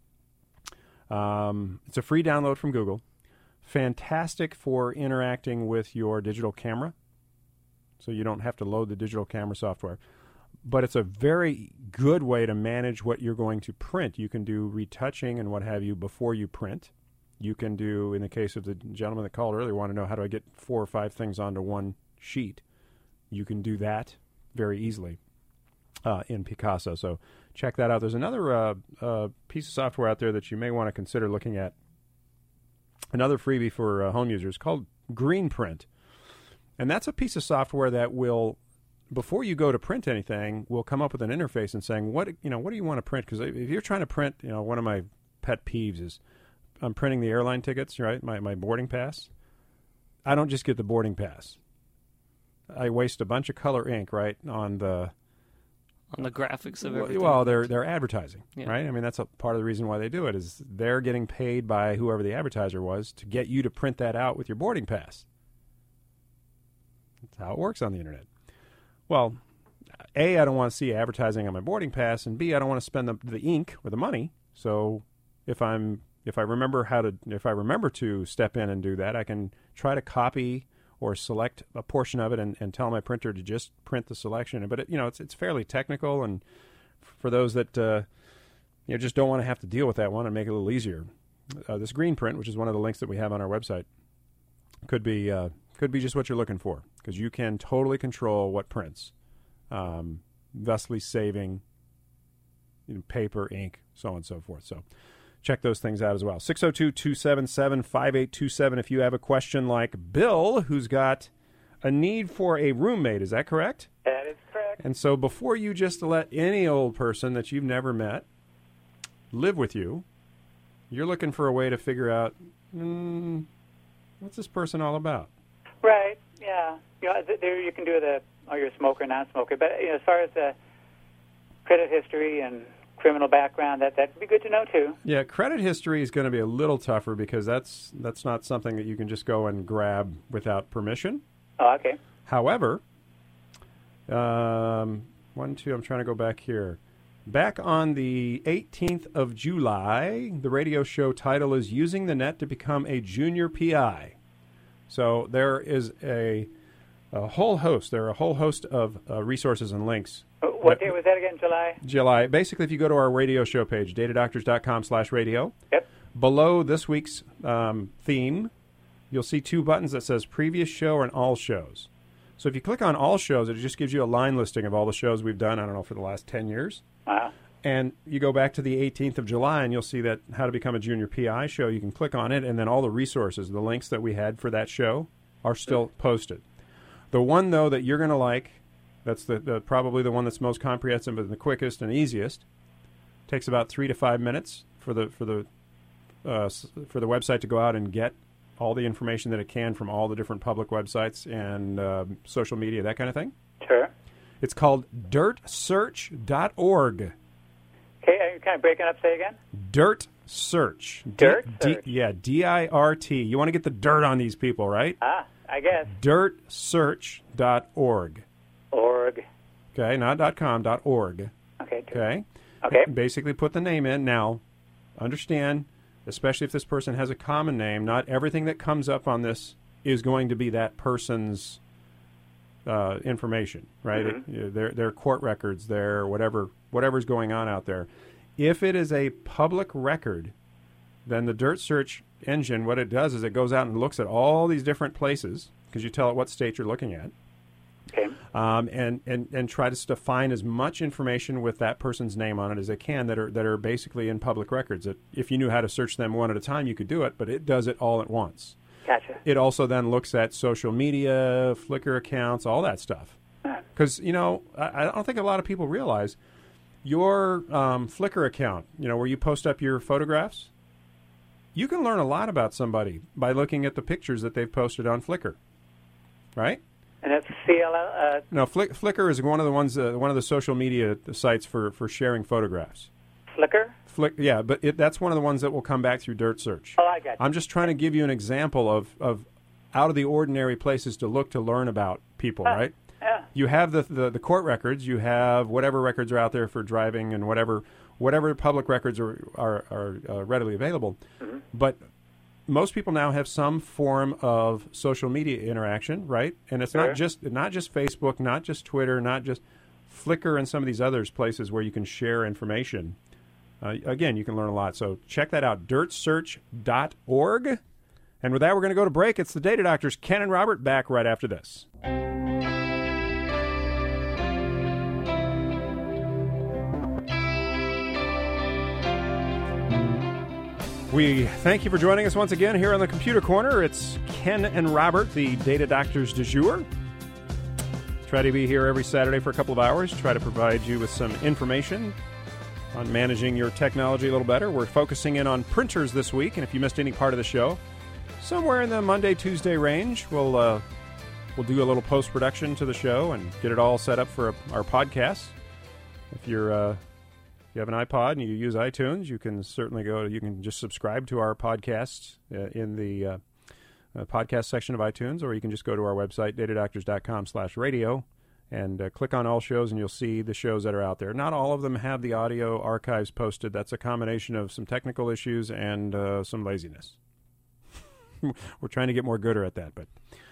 Um, it's a free download from Google. Fantastic for interacting with your digital camera, so you don't have to load the digital camera software. But it's a very good way to manage what you're going to print. You can do retouching and what have you before you print. You can do, in the case of the gentleman that called earlier, want to know how do I get four or five things onto one sheet. You can do that very easily uh, in Picasa. So check that out. There's another uh, uh, piece of software out there that you may want to consider looking at. Another freebie for uh, home users called GreenPrint. And that's a piece of software that will, before you go to print anything, will come up with an interface and saying, what you know, what do you want to print? Because if you're trying to print, you know, one of my pet peeves is I'm printing the airline tickets, right, my, my boarding pass. I don't just get the boarding pass. I waste a bunch of color ink, right, on the... On the graphics of everything. Well, they're they're advertising, yeah. right? I mean, that's a part of the reason why they do it is they're getting paid by whoever the advertiser was to get you to print that out with your boarding pass. That's how it works on the internet. Well, A, I don't want to see advertising on my boarding pass, and B, I don't want to spend the, the ink or the money. So if I'm if I remember how to if I remember to step in and do that, I can try to copy or select a portion of it and, and tell my printer to just print the selection. But it, you know, it's it's fairly technical, and for those that uh, you know just don't want to have to deal with that one and make it a little easier, uh, this GreenPrint, which is one of the links that we have on our website, could be uh, could be just what you're looking for, because you can totally control what prints, um, thusly saving you know, paper, ink, so on and so forth. So check those things out as well. six oh two, two seven seven, five eight two seven if you have a question like Bill, who's got a need for a roommate. Is that correct? That is correct. And so before you just let any old person that you've never met live with you, you're looking for a way to figure out, mm, what's this person all about? Right, yeah. You know, there you can do the, are you a smoker, non-smoker. But you know, as far as the credit history and criminal background, that that would be good to know too. Yeah, credit history is going to be a little tougher because that's that's not something that you can just go and grab without permission. Oh, okay. However, um, one, two, I'm trying to go back here. Back on the eighteenth of July, the radio show title is Using the Net to Become a Junior P I. So there is a, a whole host, there are a whole host of uh, resources and links. What day was that again, July? July. Basically, if you go to our radio show page, datadoctors.com slash radio, yep. Below this week's um, theme, you'll see two buttons that says Previous Show and All Shows. So if you click on All Shows, it just gives you a line listing of all the shows we've done, I don't know, for the last ten years. Wow. And you go back to the eighteenth of July, and you'll see that How to Become a Junior P I show. You can click on it, and then all the resources, the links that we had for that show, are still posted. The one, though, that you're going to like, that's the, the probably the one that's most comprehensive and the quickest and easiest. Takes about three to five minutes for the for the uh, for the website to go out and get all the information that it can from all the different public websites and uh, social media, that kind of thing. Sure. It's called dirt search dot org. Okay, are you kind of breaking up? Say again. Dirt Search. Dirt D- Search. D- yeah, D I R T. You want to get the dirt on these people, right? Ah, I guess. dirt search dot org. Org. .org. Okay, not .com, .org. Okay. Okay. Okay. Basically, put the name in. Now, understand, especially if this person has a common name, not everything that comes up on this is going to be that person's uh, information, right? Mm-hmm. It, their their court records, their whatever whatever's going on out there. If it is a public record, then the Dirt Search engine, what it does is it goes out and looks at all these different places, because you tell it what state you're looking at. Okay. Um, and, and, and try to, to find as much information with that person's name on it as they can that are that are basically in public records. That if you knew how to search them one at a time, you could do it, but it does it all at once. Gotcha. It also then looks at social media, Flickr accounts, all that stuff. Because, you know, I, I don't think a lot of people realize your um, Flickr account, you know, where you post up your photographs, you can learn a lot about somebody by looking at the pictures that they've posted on Flickr, right? And that's C L L. Uh, no, Flick, Flickr is one of the ones, uh, one of the social media sites for, for sharing photographs. Flickr? Flick, yeah, but it, that's one of the ones that will come back through Dirt Search. Oh, I got you. I'm just trying to give you an example of, of out of the ordinary places to look to learn about people, Uh, right? Yeah. You have the, the the court records. You have whatever records are out there for driving and whatever whatever public records are are, are uh, readily available. Mm-hmm. But most people now have some form of social media interaction, right? And it's Sure. not just not just Facebook, not just Twitter, not just Flickr, and some of these others places where you can share information. Uh, again, you can learn a lot. So check that out, dirt search dot org. And with that, we're going to go to break. It's the Data Doctors, Ken and Robert, back right after this. We thank you for joining us once again here on the Computer Corner. It's Ken and Robert, the Data Doctors du jour. Try to be here every Saturday for a couple of hours, try to provide you with some information on managing your technology a little better. We're focusing in on printers this week, and if you missed any part of the show, somewhere in the Monday, Tuesday range, we'll uh, we'll do a little post-production to the show and get it all set up for a, our podcast. If you're uh, you have an iPod and you use iTunes, you can certainly go. You can just subscribe to our podcasts uh, in the uh, uh, podcast section of iTunes, or you can just go to our website, data doctors dot com slash radio, and uh, click on all shows, and you'll see the shows that are out there. Not all of them have the audio archives posted. That's a combination of some technical issues and uh, some laziness. We're trying to get more gooder at that, but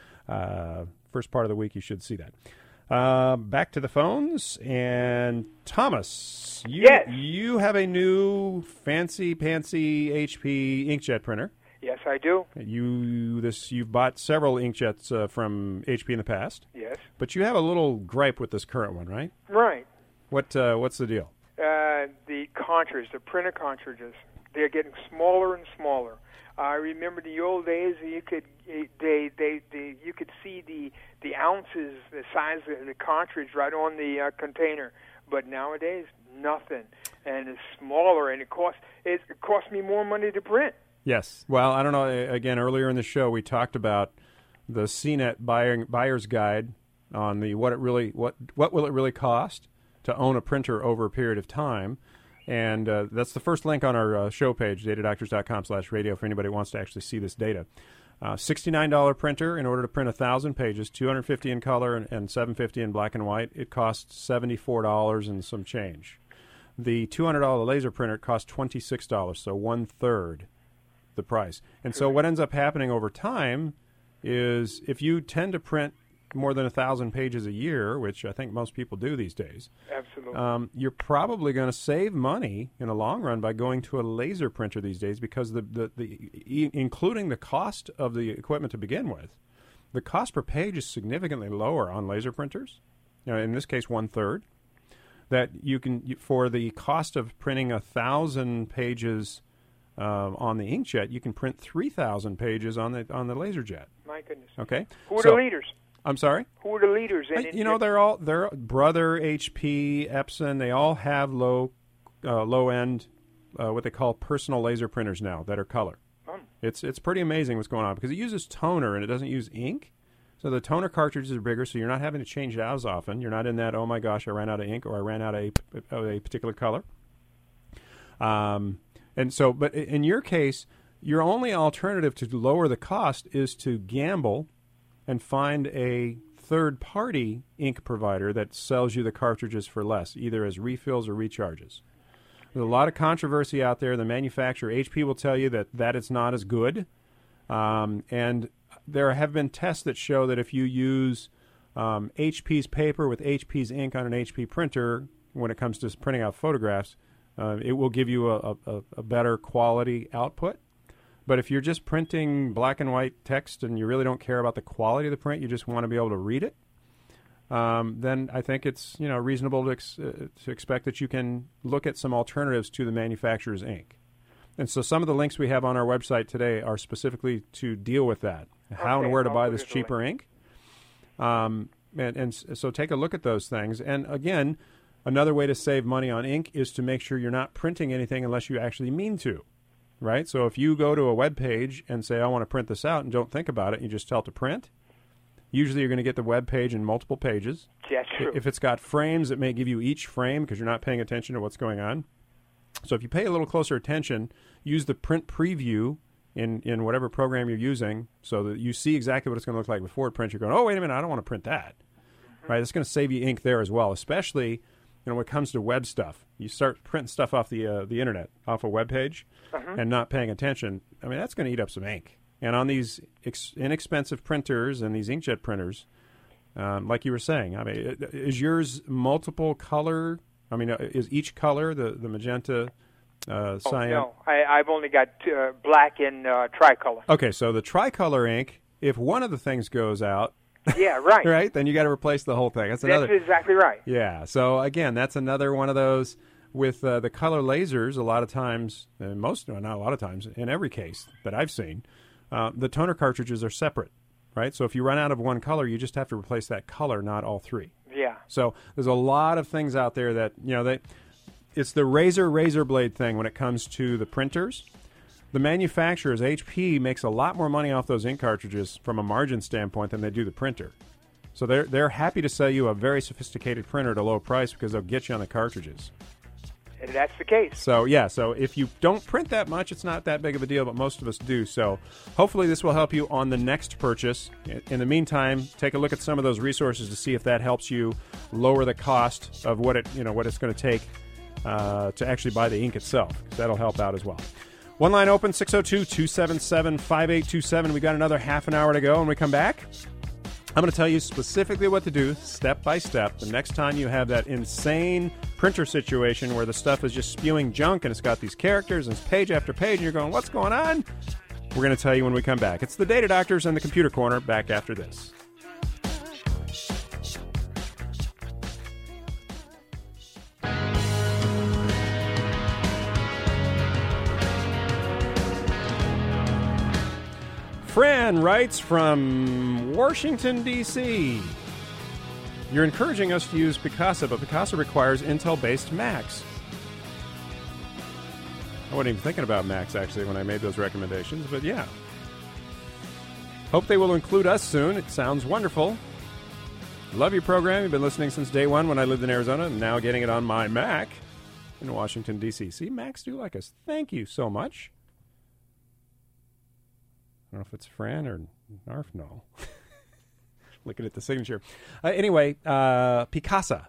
uh, first part of the week you should see that. Uh, back to the phones, and Thomas, you, yes. you have a new fancy pantsy H P inkjet printer. Yes, I do. You this you've bought several inkjets uh, from H P in the past. Yes. But you have a little gripe with this current one, right? Right. What uh, what's the deal? Uh, the cartridge, the printer cartridges, they're getting smaller and smaller. I remember the old days you could they they, they you could see the the ounces, the size of the cartridge right on the uh, container, but nowadays nothing, and it's smaller, and it costs it, it costs me more money to print. Yes. Well, I don't know. Again, earlier in the show we talked about the C net buyer, buyer's guide on the what it really what what will it really cost to own a printer over a period of time. And uh, that's the first link on our uh, show page, data doctors dot com slash radio, for anybody who wants to actually see this data. Uh, sixty-nine dollars printer in order to print one thousand pages, two hundred fifty dollars in color and, and seven hundred fifty dollars in black and white. It costs seventy-four dollars and some change. The two hundred dollars laser printer costs twenty-six dollars, so one-third the price. And so what ends up happening over time is if you tend to print more than a thousand pages a year, which I think most people do these days, absolutely, um, you're probably going to save money in the long run by going to a laser printer these days, because the, the, the e- including the cost of the equipment to begin with, the cost per page is significantly lower on laser printers. You know, in this case, one third. That you can you, for the cost of printing a thousand pages um, on the inkjet, you can print three thousand pages on the on the LaserJet. My goodness. Okay. Who are so, the leaders? I'm sorry? Who are the leaders? In I, you know, they're all they're Brother, H P, Epson. They all have low, uh, low end, uh, what they call personal laser printers now that are color. Oh. It's it's pretty amazing what's going on, because it uses toner and it doesn't use ink. So the toner cartridges are bigger, so you're not having to change it out as often. You're not in that, oh my gosh, I ran out of ink, or I ran out of a, of a particular color. Um, and so, but in your case, your only alternative to lower the cost is to gamble and find a third-party ink provider that sells you the cartridges for less, either as refills or recharges. There's a lot of controversy out there. The manufacturer, H P, will tell you that that it's not as good. Um, and there have been tests that show that if you use um, H P's paper with H P's ink on an H P printer, when it comes to printing out photographs, uh, it will give you a, a, a better quality output. But if you're just printing black and white text and you really don't care about the quality of the print, you just want to be able to read it, um, then I think it's you know reasonable to, ex- uh, to expect that you can look at some alternatives to the manufacturer's ink. And so some of the links we have on our website today are specifically to deal with that, how Okay, and where to I'll buy look this at the cheaper ink. Um, and, and s- so take a look at those things. And again, another way to save money on ink is to make sure you're not printing anything unless you actually mean to, right? So if you go to a web page and say, I want to print this out, and don't think about it, and you just tell it to print, usually you're going to get the web page in multiple pages. Yeah, true. If it's got frames, it may give you each frame because you're not paying attention to what's going on. So if you pay a little closer attention, use the print preview in, in whatever program you're using so that you see exactly what it's going to look like before it prints. You're going, oh, wait a minute, I don't want to print that. Mm-hmm. Right? It's going to save you ink there as well, especially you know, when it comes to web stuff. You start printing stuff off the uh, the internet, off a web page, Mhm. and not paying attention. I mean, that's going to eat up some ink. And on these ex- inexpensive printers and these inkjet printers, um, like you were saying, I mean, is yours multiple color? I mean, is each color the, the magenta, uh, Oh, cyan? no, I, I've only got uh, black and uh, tricolor. Okay, so the tricolor ink, if one of the things goes out, Yeah, right. right, then you got to replace the whole thing. That's That's another. exactly right. Yeah. So again, that's another one of those with uh, the color lasers. A lot of times, and most, no, not a lot of times, in every case that I've seen, uh, the toner cartridges are separate, right? So if you run out of one color, you just have to replace that color, not all three. Yeah. So there's a lot of things out there that you know they. It's the razor razor blade thing when it comes to the printers. The manufacturers, H P, makes a lot more money off those ink cartridges from a margin standpoint than they do the printer. So they're they're happy to sell you a very sophisticated printer at a low price because they'll get you on the cartridges. And that's the case. So, yeah, so if you don't print that much, it's not that big of a deal, but most of us do. So hopefully this will help you on the next purchase. In the meantime, take a look at some of those resources to see if that helps you lower the cost of what it you know what it's going to take uh, to actually buy the ink itself. That'll help out as well. One line open, six oh two, two seven seven, five eight two seven. We got another half an hour to go. When we come back, I'm going to tell you specifically what to do, step by step, the next time you have that insane printer situation where the stuff is just spewing junk and it's got these characters and it's page after page and you're going, what's going on? We're going to tell you when we come back. It's the Data Doctors and the Computer Corner, back after this. Fran writes from Washington, D C You're encouraging us to use Picasa, but Picasa requires Intel-based Macs. I wasn't even thinking about Macs, actually, when I made those recommendations, but yeah. Hope they will include us soon. It sounds wonderful. Love your program. You've been listening since day one when I lived in Arizona, and now getting it on my Mac in Washington, D C See, Macs do like us. Thank you so much. I don't know if it's Fran or Narf. No. Looking at the signature. Uh, anyway, uh, Picasa.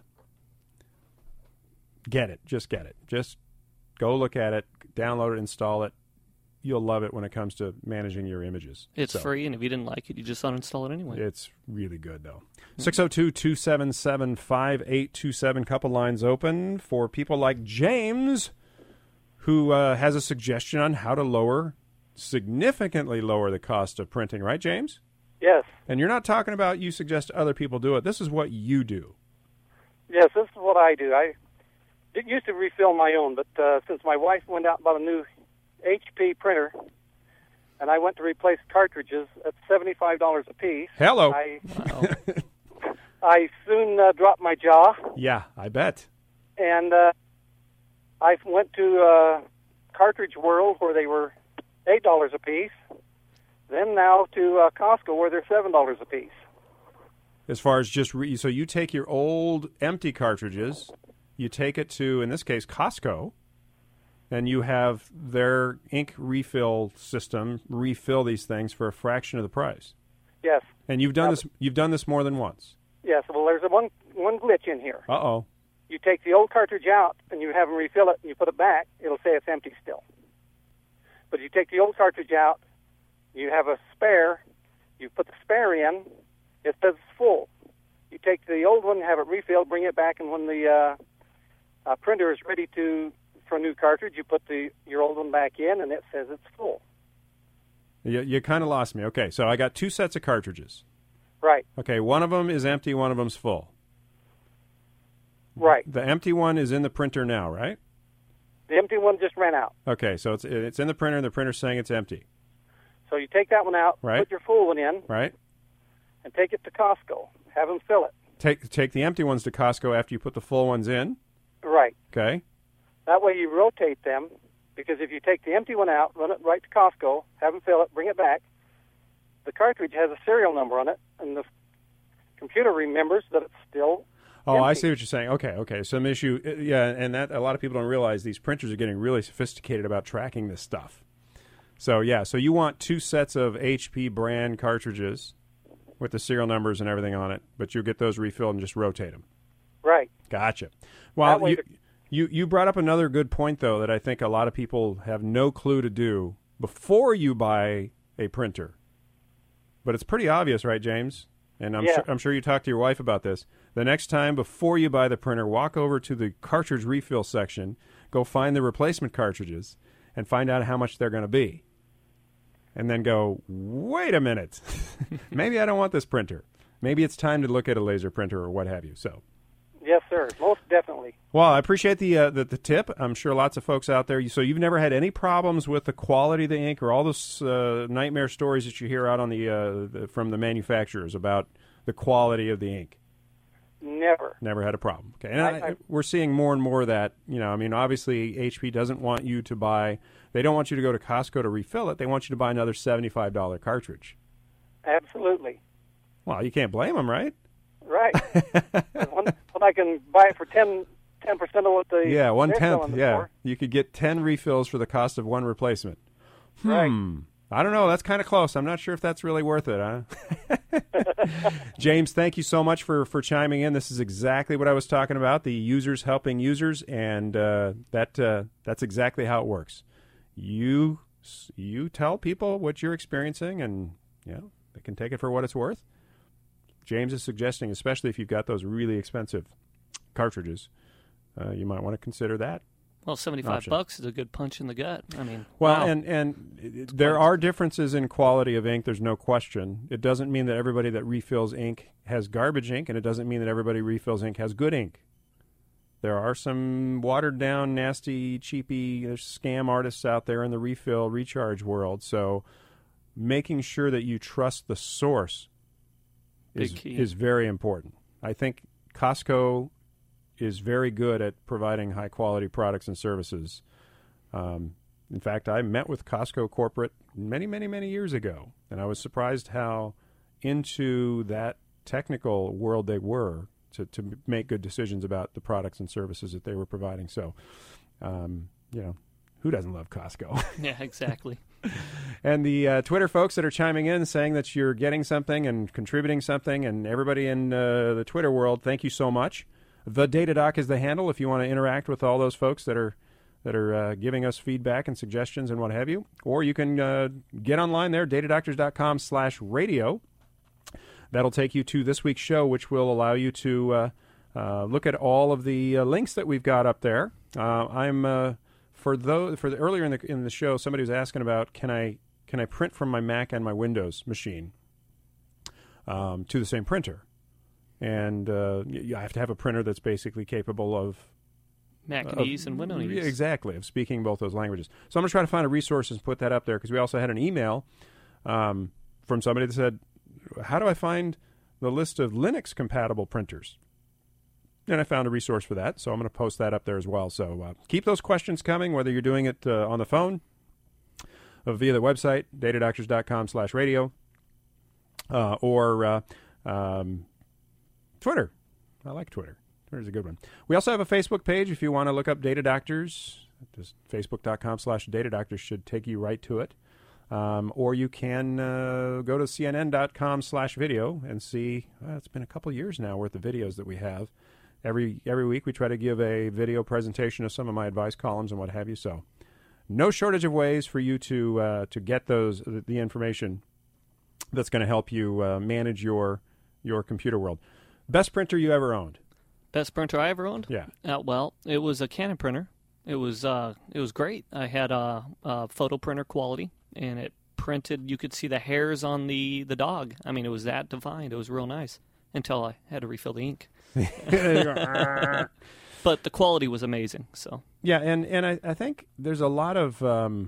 Get it. Just get it. Just go look at it, download it, install it. You'll love it when it comes to managing your images. It's So, free, and if you didn't like it, you just uninstall it anyway. It's really good, though. six oh two, two seven seven, five eight two seven. Couple lines open for people like James, who uh, has a suggestion on how to lower, significantly lower the cost of printing. Right, James? Yes. And you're not talking about you suggest other people do it. This is what you do. Yes, this is what I do. I did used to refill my own, but uh, since my wife went out and bought a new H P printer, and I went to replace cartridges at seventy-five dollars a piece. Hello. I, I soon uh, dropped my jaw, Yeah, I bet. and uh, I went to uh, Cartridge World where they were eight dollars a piece. Then now to uh, Costco where they're seven dollars a piece. As far as just re- so you take your old empty cartridges, you take it to, in this case, Costco, and you have their ink refill system refill these things for a fraction of the price. Yes. And you've done Now, this. You've done this more than once. Yes. Well, there's a one one glitch in here. Uh oh. You take the old cartridge out and you have them refill it, and you put it back. It'll say it's empty still. But you take the old cartridge out, you have a spare. You put the spare in, it says it's full. You take the old one, have it refilled, bring it back, and when the uh, uh, printer is ready to for a new cartridge, you put the your old one back in, and it says it's full. You, you kind of lost me. Okay, so I got two sets of cartridges. Right. Okay, one of them is empty, one of them's full. Right. The empty one is in the printer now, right? The empty one just ran out. Okay, so it's it's in the printer, and the printer's saying it's empty. So you take that one out, Right. put your full one in, Right? and take it to Costco. Have them fill it. Take take the empty ones to Costco after you put the full ones in. Right. Okay. That way you rotate them, because if you take the empty one out, run it right to Costco, have them fill it, bring it back, the cartridge has a serial number on it, and the computer remembers that it's still Oh, empty. I see what you're saying. Okay, okay. Some issue, uh, yeah, and that a lot of people don't realize these printers are getting really sophisticated about tracking this stuff. So yeah, so you want two sets of H P brand cartridges with the serial numbers and everything on it, but you get those refilled and just rotate them. Right. Gotcha. Well, That way you, the- you you brought up another good point though that I think a lot of people have no clue to do before you buy a printer. But it's pretty obvious, right, James? And I'm Yeah. sure I'm sure you talked to your wife about this. The next time before you buy the printer, walk over to the cartridge refill section, go find the replacement cartridges, and find out how much they're going to be. And then go, wait a minute, maybe I don't want this printer. Maybe it's time to look at a laser printer or what have you. So, Yes, sir. Most definitely. well, I appreciate the uh, the, the tip. I'm sure lots of folks out there. So you've never had any problems with the quality of the ink or all those uh, nightmare stories that you hear out on the, uh, the from the manufacturers about the quality of the ink. Never. Never had a problem. Okay, and I- I, I- we're seeing more and more of that. You know, I mean, obviously H P doesn't want you to buy. They don't want you to go to Costco to refill it. They want you to buy another seventy-five dollars cartridge. Absolutely. Well, you can't blame them, right? Right. when, when I can buy it for ten percent of what the Yeah, one they're tenth. selling it Yeah, for. you could get ten refills for the cost of one replacement. Hmm. Right. I don't know. That's kind of close. I'm not sure if that's really worth it, huh? James, thank you so much for, for chiming in. This is exactly what I was talking about, the users helping users, and uh, that uh, that's exactly how it works. You you tell people what you're experiencing, and you know, they can take it for what it's worth. James is suggesting, especially if you've got those really expensive cartridges, uh, you might want to consider that. Well, seventy-five option. bucks is a good punch in the gut. I mean, Well, wow. and and there are differences in quality of ink. There's no question. It doesn't mean that everybody that refills ink has garbage ink, and it doesn't mean that everybody refills ink has good ink. There are some watered down, nasty, cheapy there's scam artists out there in the refill recharge world. So, making sure that you trust the source is Big key. is very important. I think Costco is very good at providing high quality products and services. Um, in fact, I met with Costco corporate many, many, many years ago, and I was surprised how into that technical world they were to, to make good decisions about the products and services that they were providing. So, um, you know, who doesn't love Costco? Yeah, exactly. And the uh, Twitter folks that are chiming in saying that you're getting something and contributing something, and everybody in uh, the Twitter world, thank you so much. The Datadoc is the handle if you want to interact with all those folks that are that are uh, giving us feedback and suggestions and what have you. Or you can uh, get online there, datadoctors.com slash radio. That'll take you to this week's show, which will allow you to uh, uh, look at all of the uh, links that we've got up there. Uh, I'm uh, for those for the, earlier in the in the show, somebody was asking about can I can I print from my Mac and my Windows machine um, to the same printer. And uh, you have to have a printer that's basically capable of Macanese of, and Windows. yeah, exactly, of speaking both those languages. So I'm going to try to find a resource and put that up there, because we also had an email um, from somebody that said, how do I find the list of Linux-compatible printers? And I found a resource for that, so I'm going to post that up there as well. So uh, keep those questions coming, whether you're doing it uh, on the phone, uh, via the website, datadoctors.com slash radio, uh, or uh, um, Twitter. I like Twitter. Twitter's a good one. We also have a Facebook page if you want to look up Data Doctors. Just facebook.com slash Data Doctors should take you right to it. Um, or you can uh, go to C N N dot com slash video and see, uh, it's been a couple years now worth of videos that we have. Every every week we try to give a video presentation of some of my advice columns and what have you. So no shortage of ways for you to uh, to get those the information that's going to help you uh, manage your your computer world. Best printer you ever owned? Best printer I ever owned? Yeah. Uh, well, it was a Canon printer. It was uh, it was great. I had a, a photo printer quality, and it printed. You could see the hairs on the, the dog. I mean, it was that defined. It was real nice until I had to refill the ink. But the quality was amazing. So yeah, and and I, I think there's a lot of um,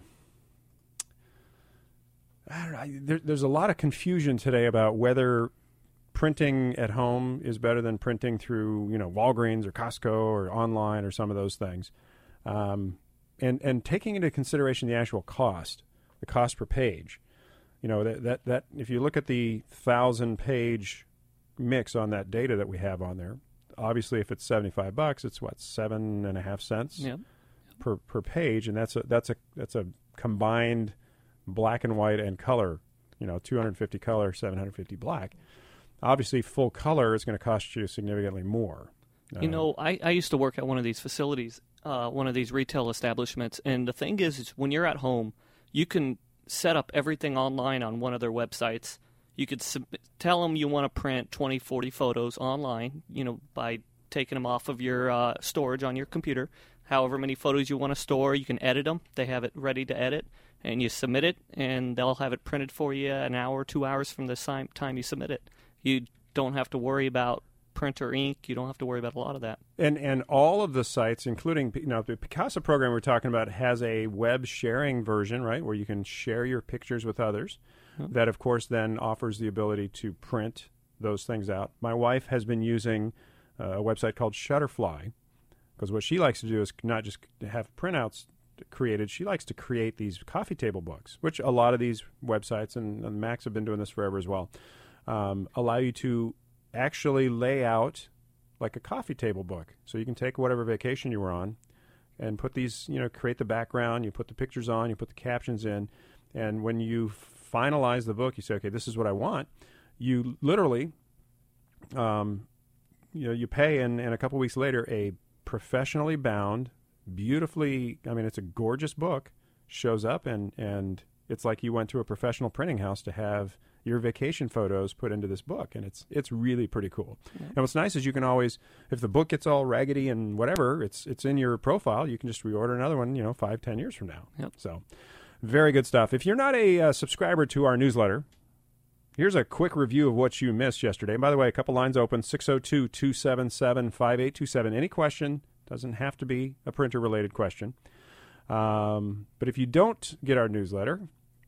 I don't know. There, there's a lot of confusion today about whether printing at home is better than printing through, you know, Walgreens or Costco or online or some of those things. Um, and, and taking into consideration the actual cost, the cost per page, you know, that, that, that if you look at the thousand page mix on that data that we have on there, obviously if it's seventy-five bucks, it's what, seven and a half cents yep. per, per page. And that's a, that's a, that's a combined black and white and color, you know, two hundred fifty color, seven hundred fifty black. Obviously, full color is going to cost you significantly more. You uh, know, I, I used to work at one of these facilities, uh, one of these retail establishments, and the thing is, is when you're at home, you can set up everything online on one of their websites. You could sub- tell them you want to print twenty, forty photos online, you know, by taking them off of your uh, storage on your computer. However many photos you want to store, you can edit them. They have it ready to edit, and you submit it, and they'll have it printed for you an hour, two hours from the time you submit it. You don't have to worry about printer ink. You don't have to worry about a lot of that. And and all of the sites, including, you know, the Picasa program we're talking about has a web sharing version, right, where you can share your pictures with others. Mm-hmm. That, of course, then offers the ability to print those things out. My wife has been using uh, a website called Shutterfly, because what she likes to do is not just have printouts created. She likes to create these coffee table books, which a lot of these websites, and, and Macs have been doing this forever as well, Um, allow you to actually lay out like a coffee table book. So you can take whatever vacation you were on and put these, you know, create the background, you put the pictures on, you put the captions in, and when you finalize the book, you say, okay, this is what I want. You literally, um, you know, you pay, and, and a couple weeks later, a professionally bound, beautifully, I mean, it's a gorgeous book, shows up, and, and it's like you went to a professional printing house to have your vacation photos put into this book, and it's it's really pretty cool. Yeah. And what's nice is you can always, if the book gets all raggedy and whatever, it's it's in your profile. You can just reorder another one, you know, five, ten years from now. Yep. So, very good stuff. If you're not a uh, subscriber to our newsletter, here's a quick review of what you missed yesterday. And by the way, a couple lines open, six oh two, two seven seven, five eight two seven. Any question, doesn't have to be a printer-related question. Um, but if you don't get our newsletter,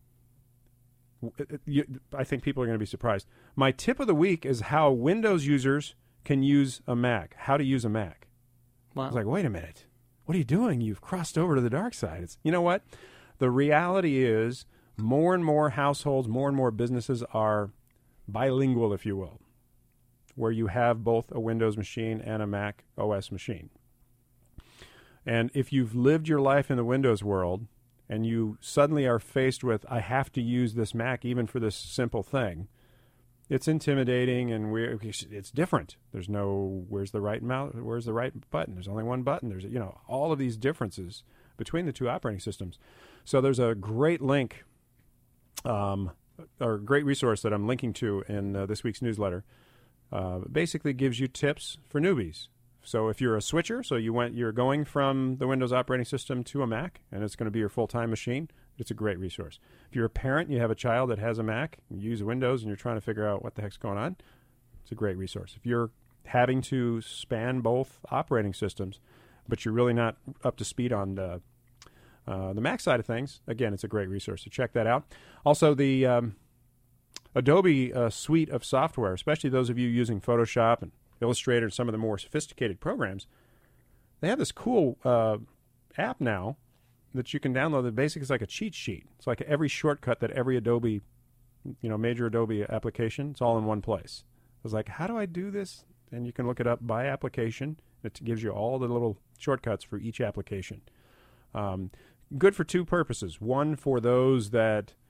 You, I think people are going to be surprised. My tip of the week is how Windows users can use a Mac, how to use a Mac. Wow. I was like, wait a minute. What are you doing? You've crossed over to the dark side. It's, you know what? The reality is more and more households, more and more businesses are bilingual, if you will, where you have both a Windows machine and a Mac O S machine. And if you've lived your life in the Windows world, and you suddenly are faced with, I have to use this Mac even for this simple thing, it's intimidating, and we're, it's different. There's no, where's the right mouse, where's the right button? There's only one button. There's, you know, all of these differences between the two operating systems. So there's a great link, um, or a great resource that I'm linking to in uh, this week's newsletter. Uh, basically gives you tips for newbies. So if you're a switcher, so you went, you're going from the Windows operating system to a Mac, and it's going to be your full-time machine, it's a great resource. If you're a parent and you have a child that has a Mac, you use Windows, and you're trying to figure out what the heck's going on, it's a great resource. If you're having to span both operating systems, but you're really not up to speed on the, uh, the Mac side of things, again, it's a great resource. So check that out. Also, the um, Adobe uh, suite of software, especially those of you using Photoshop and Illustrator and some of the more sophisticated programs, they have this cool uh, app now that you can download that basically is like a cheat sheet. It's like every shortcut that every Adobe, you know, major Adobe application, it's all in one place. I was like, how do I do this? And you can look it up by application. It gives you all the little shortcuts for each application. Um, good for two purposes. One, for those that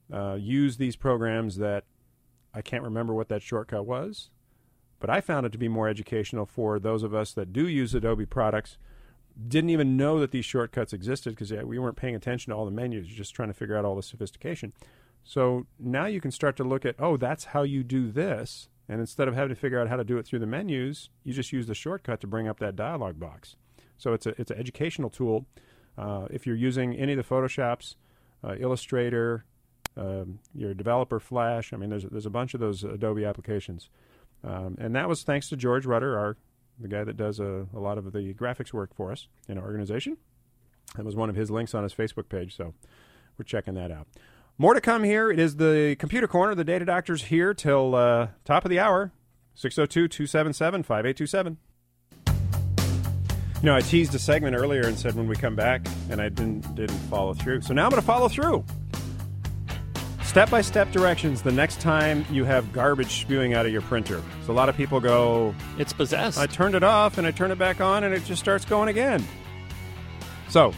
uh, use these programs that I can't remember what that shortcut was, but I found it to be more educational for those of us that do use Adobe products. Didn't even know that these shortcuts existed because yeah, we weren't paying attention to all the menus, just trying to figure out all the sophistication. So now you can start to look at, oh, that's how you do this. And instead of having to figure out how to do it through the menus, you just use the shortcut to bring up that dialog box. So it's a it's an educational tool. Uh, if you're using any of the Photoshops, uh, Illustrator, um, your developer Flash, I mean, there's there's a bunch of those Adobe applications, um, and that was thanks to George Rudder, our the guy that does a, a lot of the graphics work for us in our organization. That was one of his links on his Facebook page, so we're checking that out. More to come here. It is the Computer Corner. The Data Doctor's here till uh, top of the hour, six oh two, two seven seven, five eight two seven. You know, I teased a segment earlier and said when we come back, and I didn't didn't follow through. So now I'm going to follow through. Step-by-step directions the next time you have garbage spewing out of your printer. So a lot of people go, it's possessed. I turned it off, and I turn it back on, and it just starts going again. So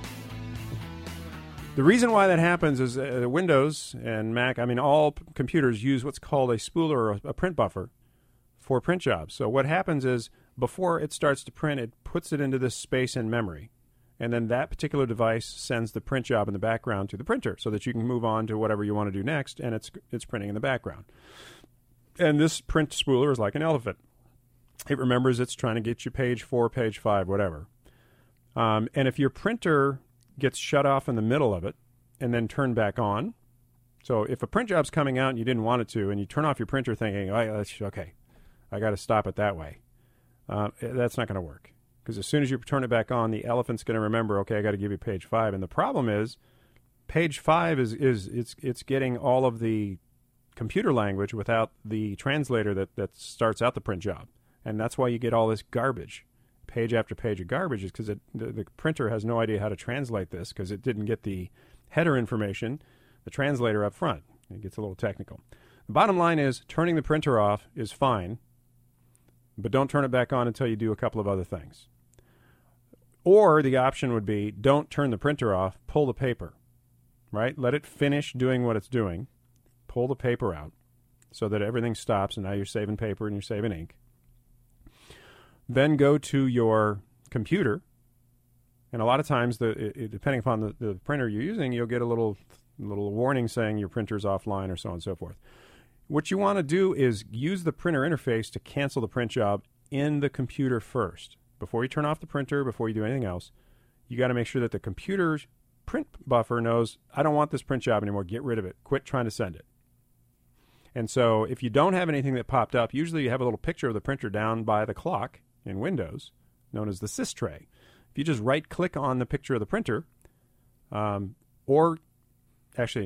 the reason why that happens is uh, Windows and Mac, I mean, all p- computers use what's called a spooler or a, a print buffer for print jobs. So what happens is before it starts to print, it puts it into this space in memory. And then that particular device sends the print job in the background to the printer so that you can move on to whatever you want to do next, and it's it's printing in the background. And this print spooler is like an elephant. It remembers it's trying to get you page four, page five, whatever. Um, and if your printer gets shut off in the middle of it and then turned back on, so if a print job's coming out and you didn't want it to, and you turn off your printer thinking, oh, that's, okay, I got to stop it that way, uh, that's not going to work. Because as soon as you turn it back on, the elephant's going to remember, okay, I got to give you page five. And the problem is, page five is, is it's it's getting all of the computer language without the translator that, that starts out the print job. And that's why you get all this garbage. Page after page of garbage is because the, the printer has no idea how to translate this because it didn't get the header information, the translator up front. It gets a little technical. The bottom line is turning the printer off is fine, but don't turn it back on until you do a couple of other things. Or the option would be don't turn the printer off, pull the paper, right? Let it finish doing what it's doing. Pull the paper out so that everything stops, and now you're saving paper and you're saving ink. Then go to your computer, and a lot of times, the it, depending upon the, the printer you're using, you'll get a little little warning saying your printer's offline or so on and so forth. What you want to do is use the printer interface to cancel the print job in the computer first. Before you turn off the printer, before you do anything else, you got to make sure that the computer's print buffer knows, I don't want this print job anymore. Get rid of it. Quit trying to send it. And so if you don't have anything that popped up, usually you have a little picture of the printer down by the clock in Windows, known as the sys tray. If you just right-click on the picture of the printer, um, or actually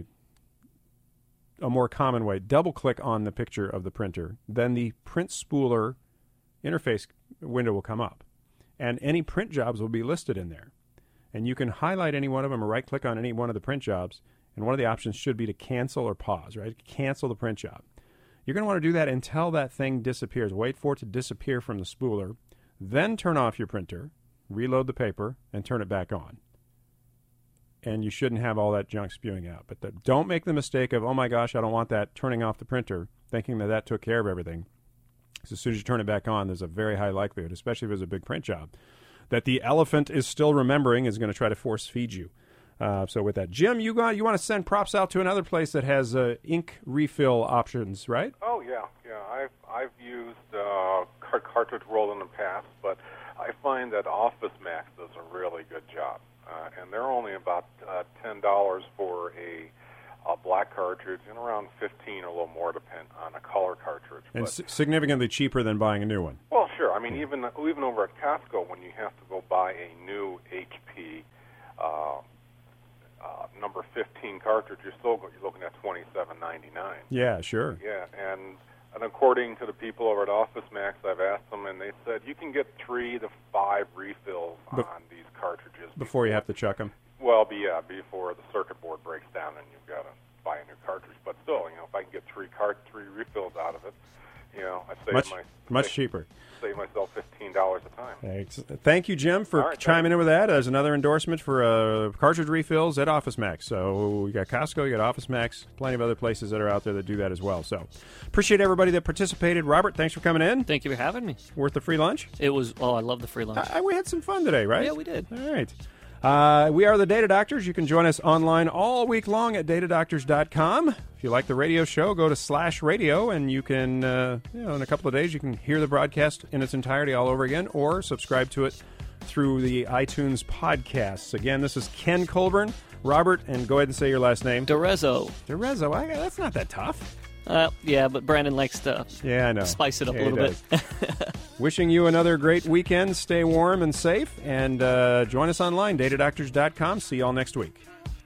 a more common way, double-click on the picture of the printer, then the print spooler interface window will come up. And any print jobs will be listed in there. And you can highlight any one of them or right-click on any one of the print jobs, and one of the options should be to cancel or pause, right? Cancel the print job. You're going to want to do that until that thing disappears. Wait for it to disappear from the spooler, then turn off your printer, reload the paper, and turn it back on. And you shouldn't have all that junk spewing out. But the, don't make the mistake of, oh my gosh, I don't want that, turning off the printer, thinking that that took care of everything. So as soon as you turn it back on, there's a very high likelihood, especially if it's a big print job, that the elephant is still remembering, is going to try to force feed you. Uh, so with that, Jim, you got you want to send props out to another place that has uh, ink refill options, right? Oh yeah, yeah. I've I've used uh, car- cartridge roll in the past, but I find that Office Max does a really good job, uh, and they're only about uh, ten dollars for a. a black cartridge, and around fifteen or a little more depend on a color cartridge. And but, s- significantly cheaper than buying a new one. Well, sure. I mean, even even over at Costco, when you have to go buy a new H P uh, uh, number fifteen cartridge, you're still you're looking at twenty-seven ninety-nine. Yeah, sure. Yeah, and and according to the people over at Office Max, I've asked them, and they said you can get three to five refills Be- on these cartridges before you have to chuck them. Well, be, yeah, before the circuit board breaks down and you've got to buy a new cartridge. But still, you know, if I can get three cart, three refills out of it, you know, I save Much, my much save, cheaper. Save myself fifteen dollars a time. Thanks. Thank you, Jim, for All right, chiming in with that as another endorsement for uh, cartridge refills at Office Max. So you got Costco, you got Office Max, plenty of other places that are out there that do that as well. So appreciate everybody that participated. Robert, thanks for coming in. Thank you for having me. Worth the free lunch? It was, oh, I love the free lunch. Uh, we had some fun today, right? Yeah, we did. All right. Uh, we are the Data Doctors. You can join us online all week long at data doctors dot com. If you like the radio show, go to slash radio, and you can, uh, you know, in a couple of days, you can hear the broadcast in its entirety all over again, or subscribe to it through the iTunes podcasts. Again, this is Ken Colburn. Robert, and go ahead and say your last name. DeRezzo. DeRezzo. I, that's not that tough. Uh, yeah, but Brandon likes to yeah, I know. spice it up yeah, a little bit. Wishing you another great weekend. Stay warm and safe, and uh, join us online, data doctors dot com. See you all next week.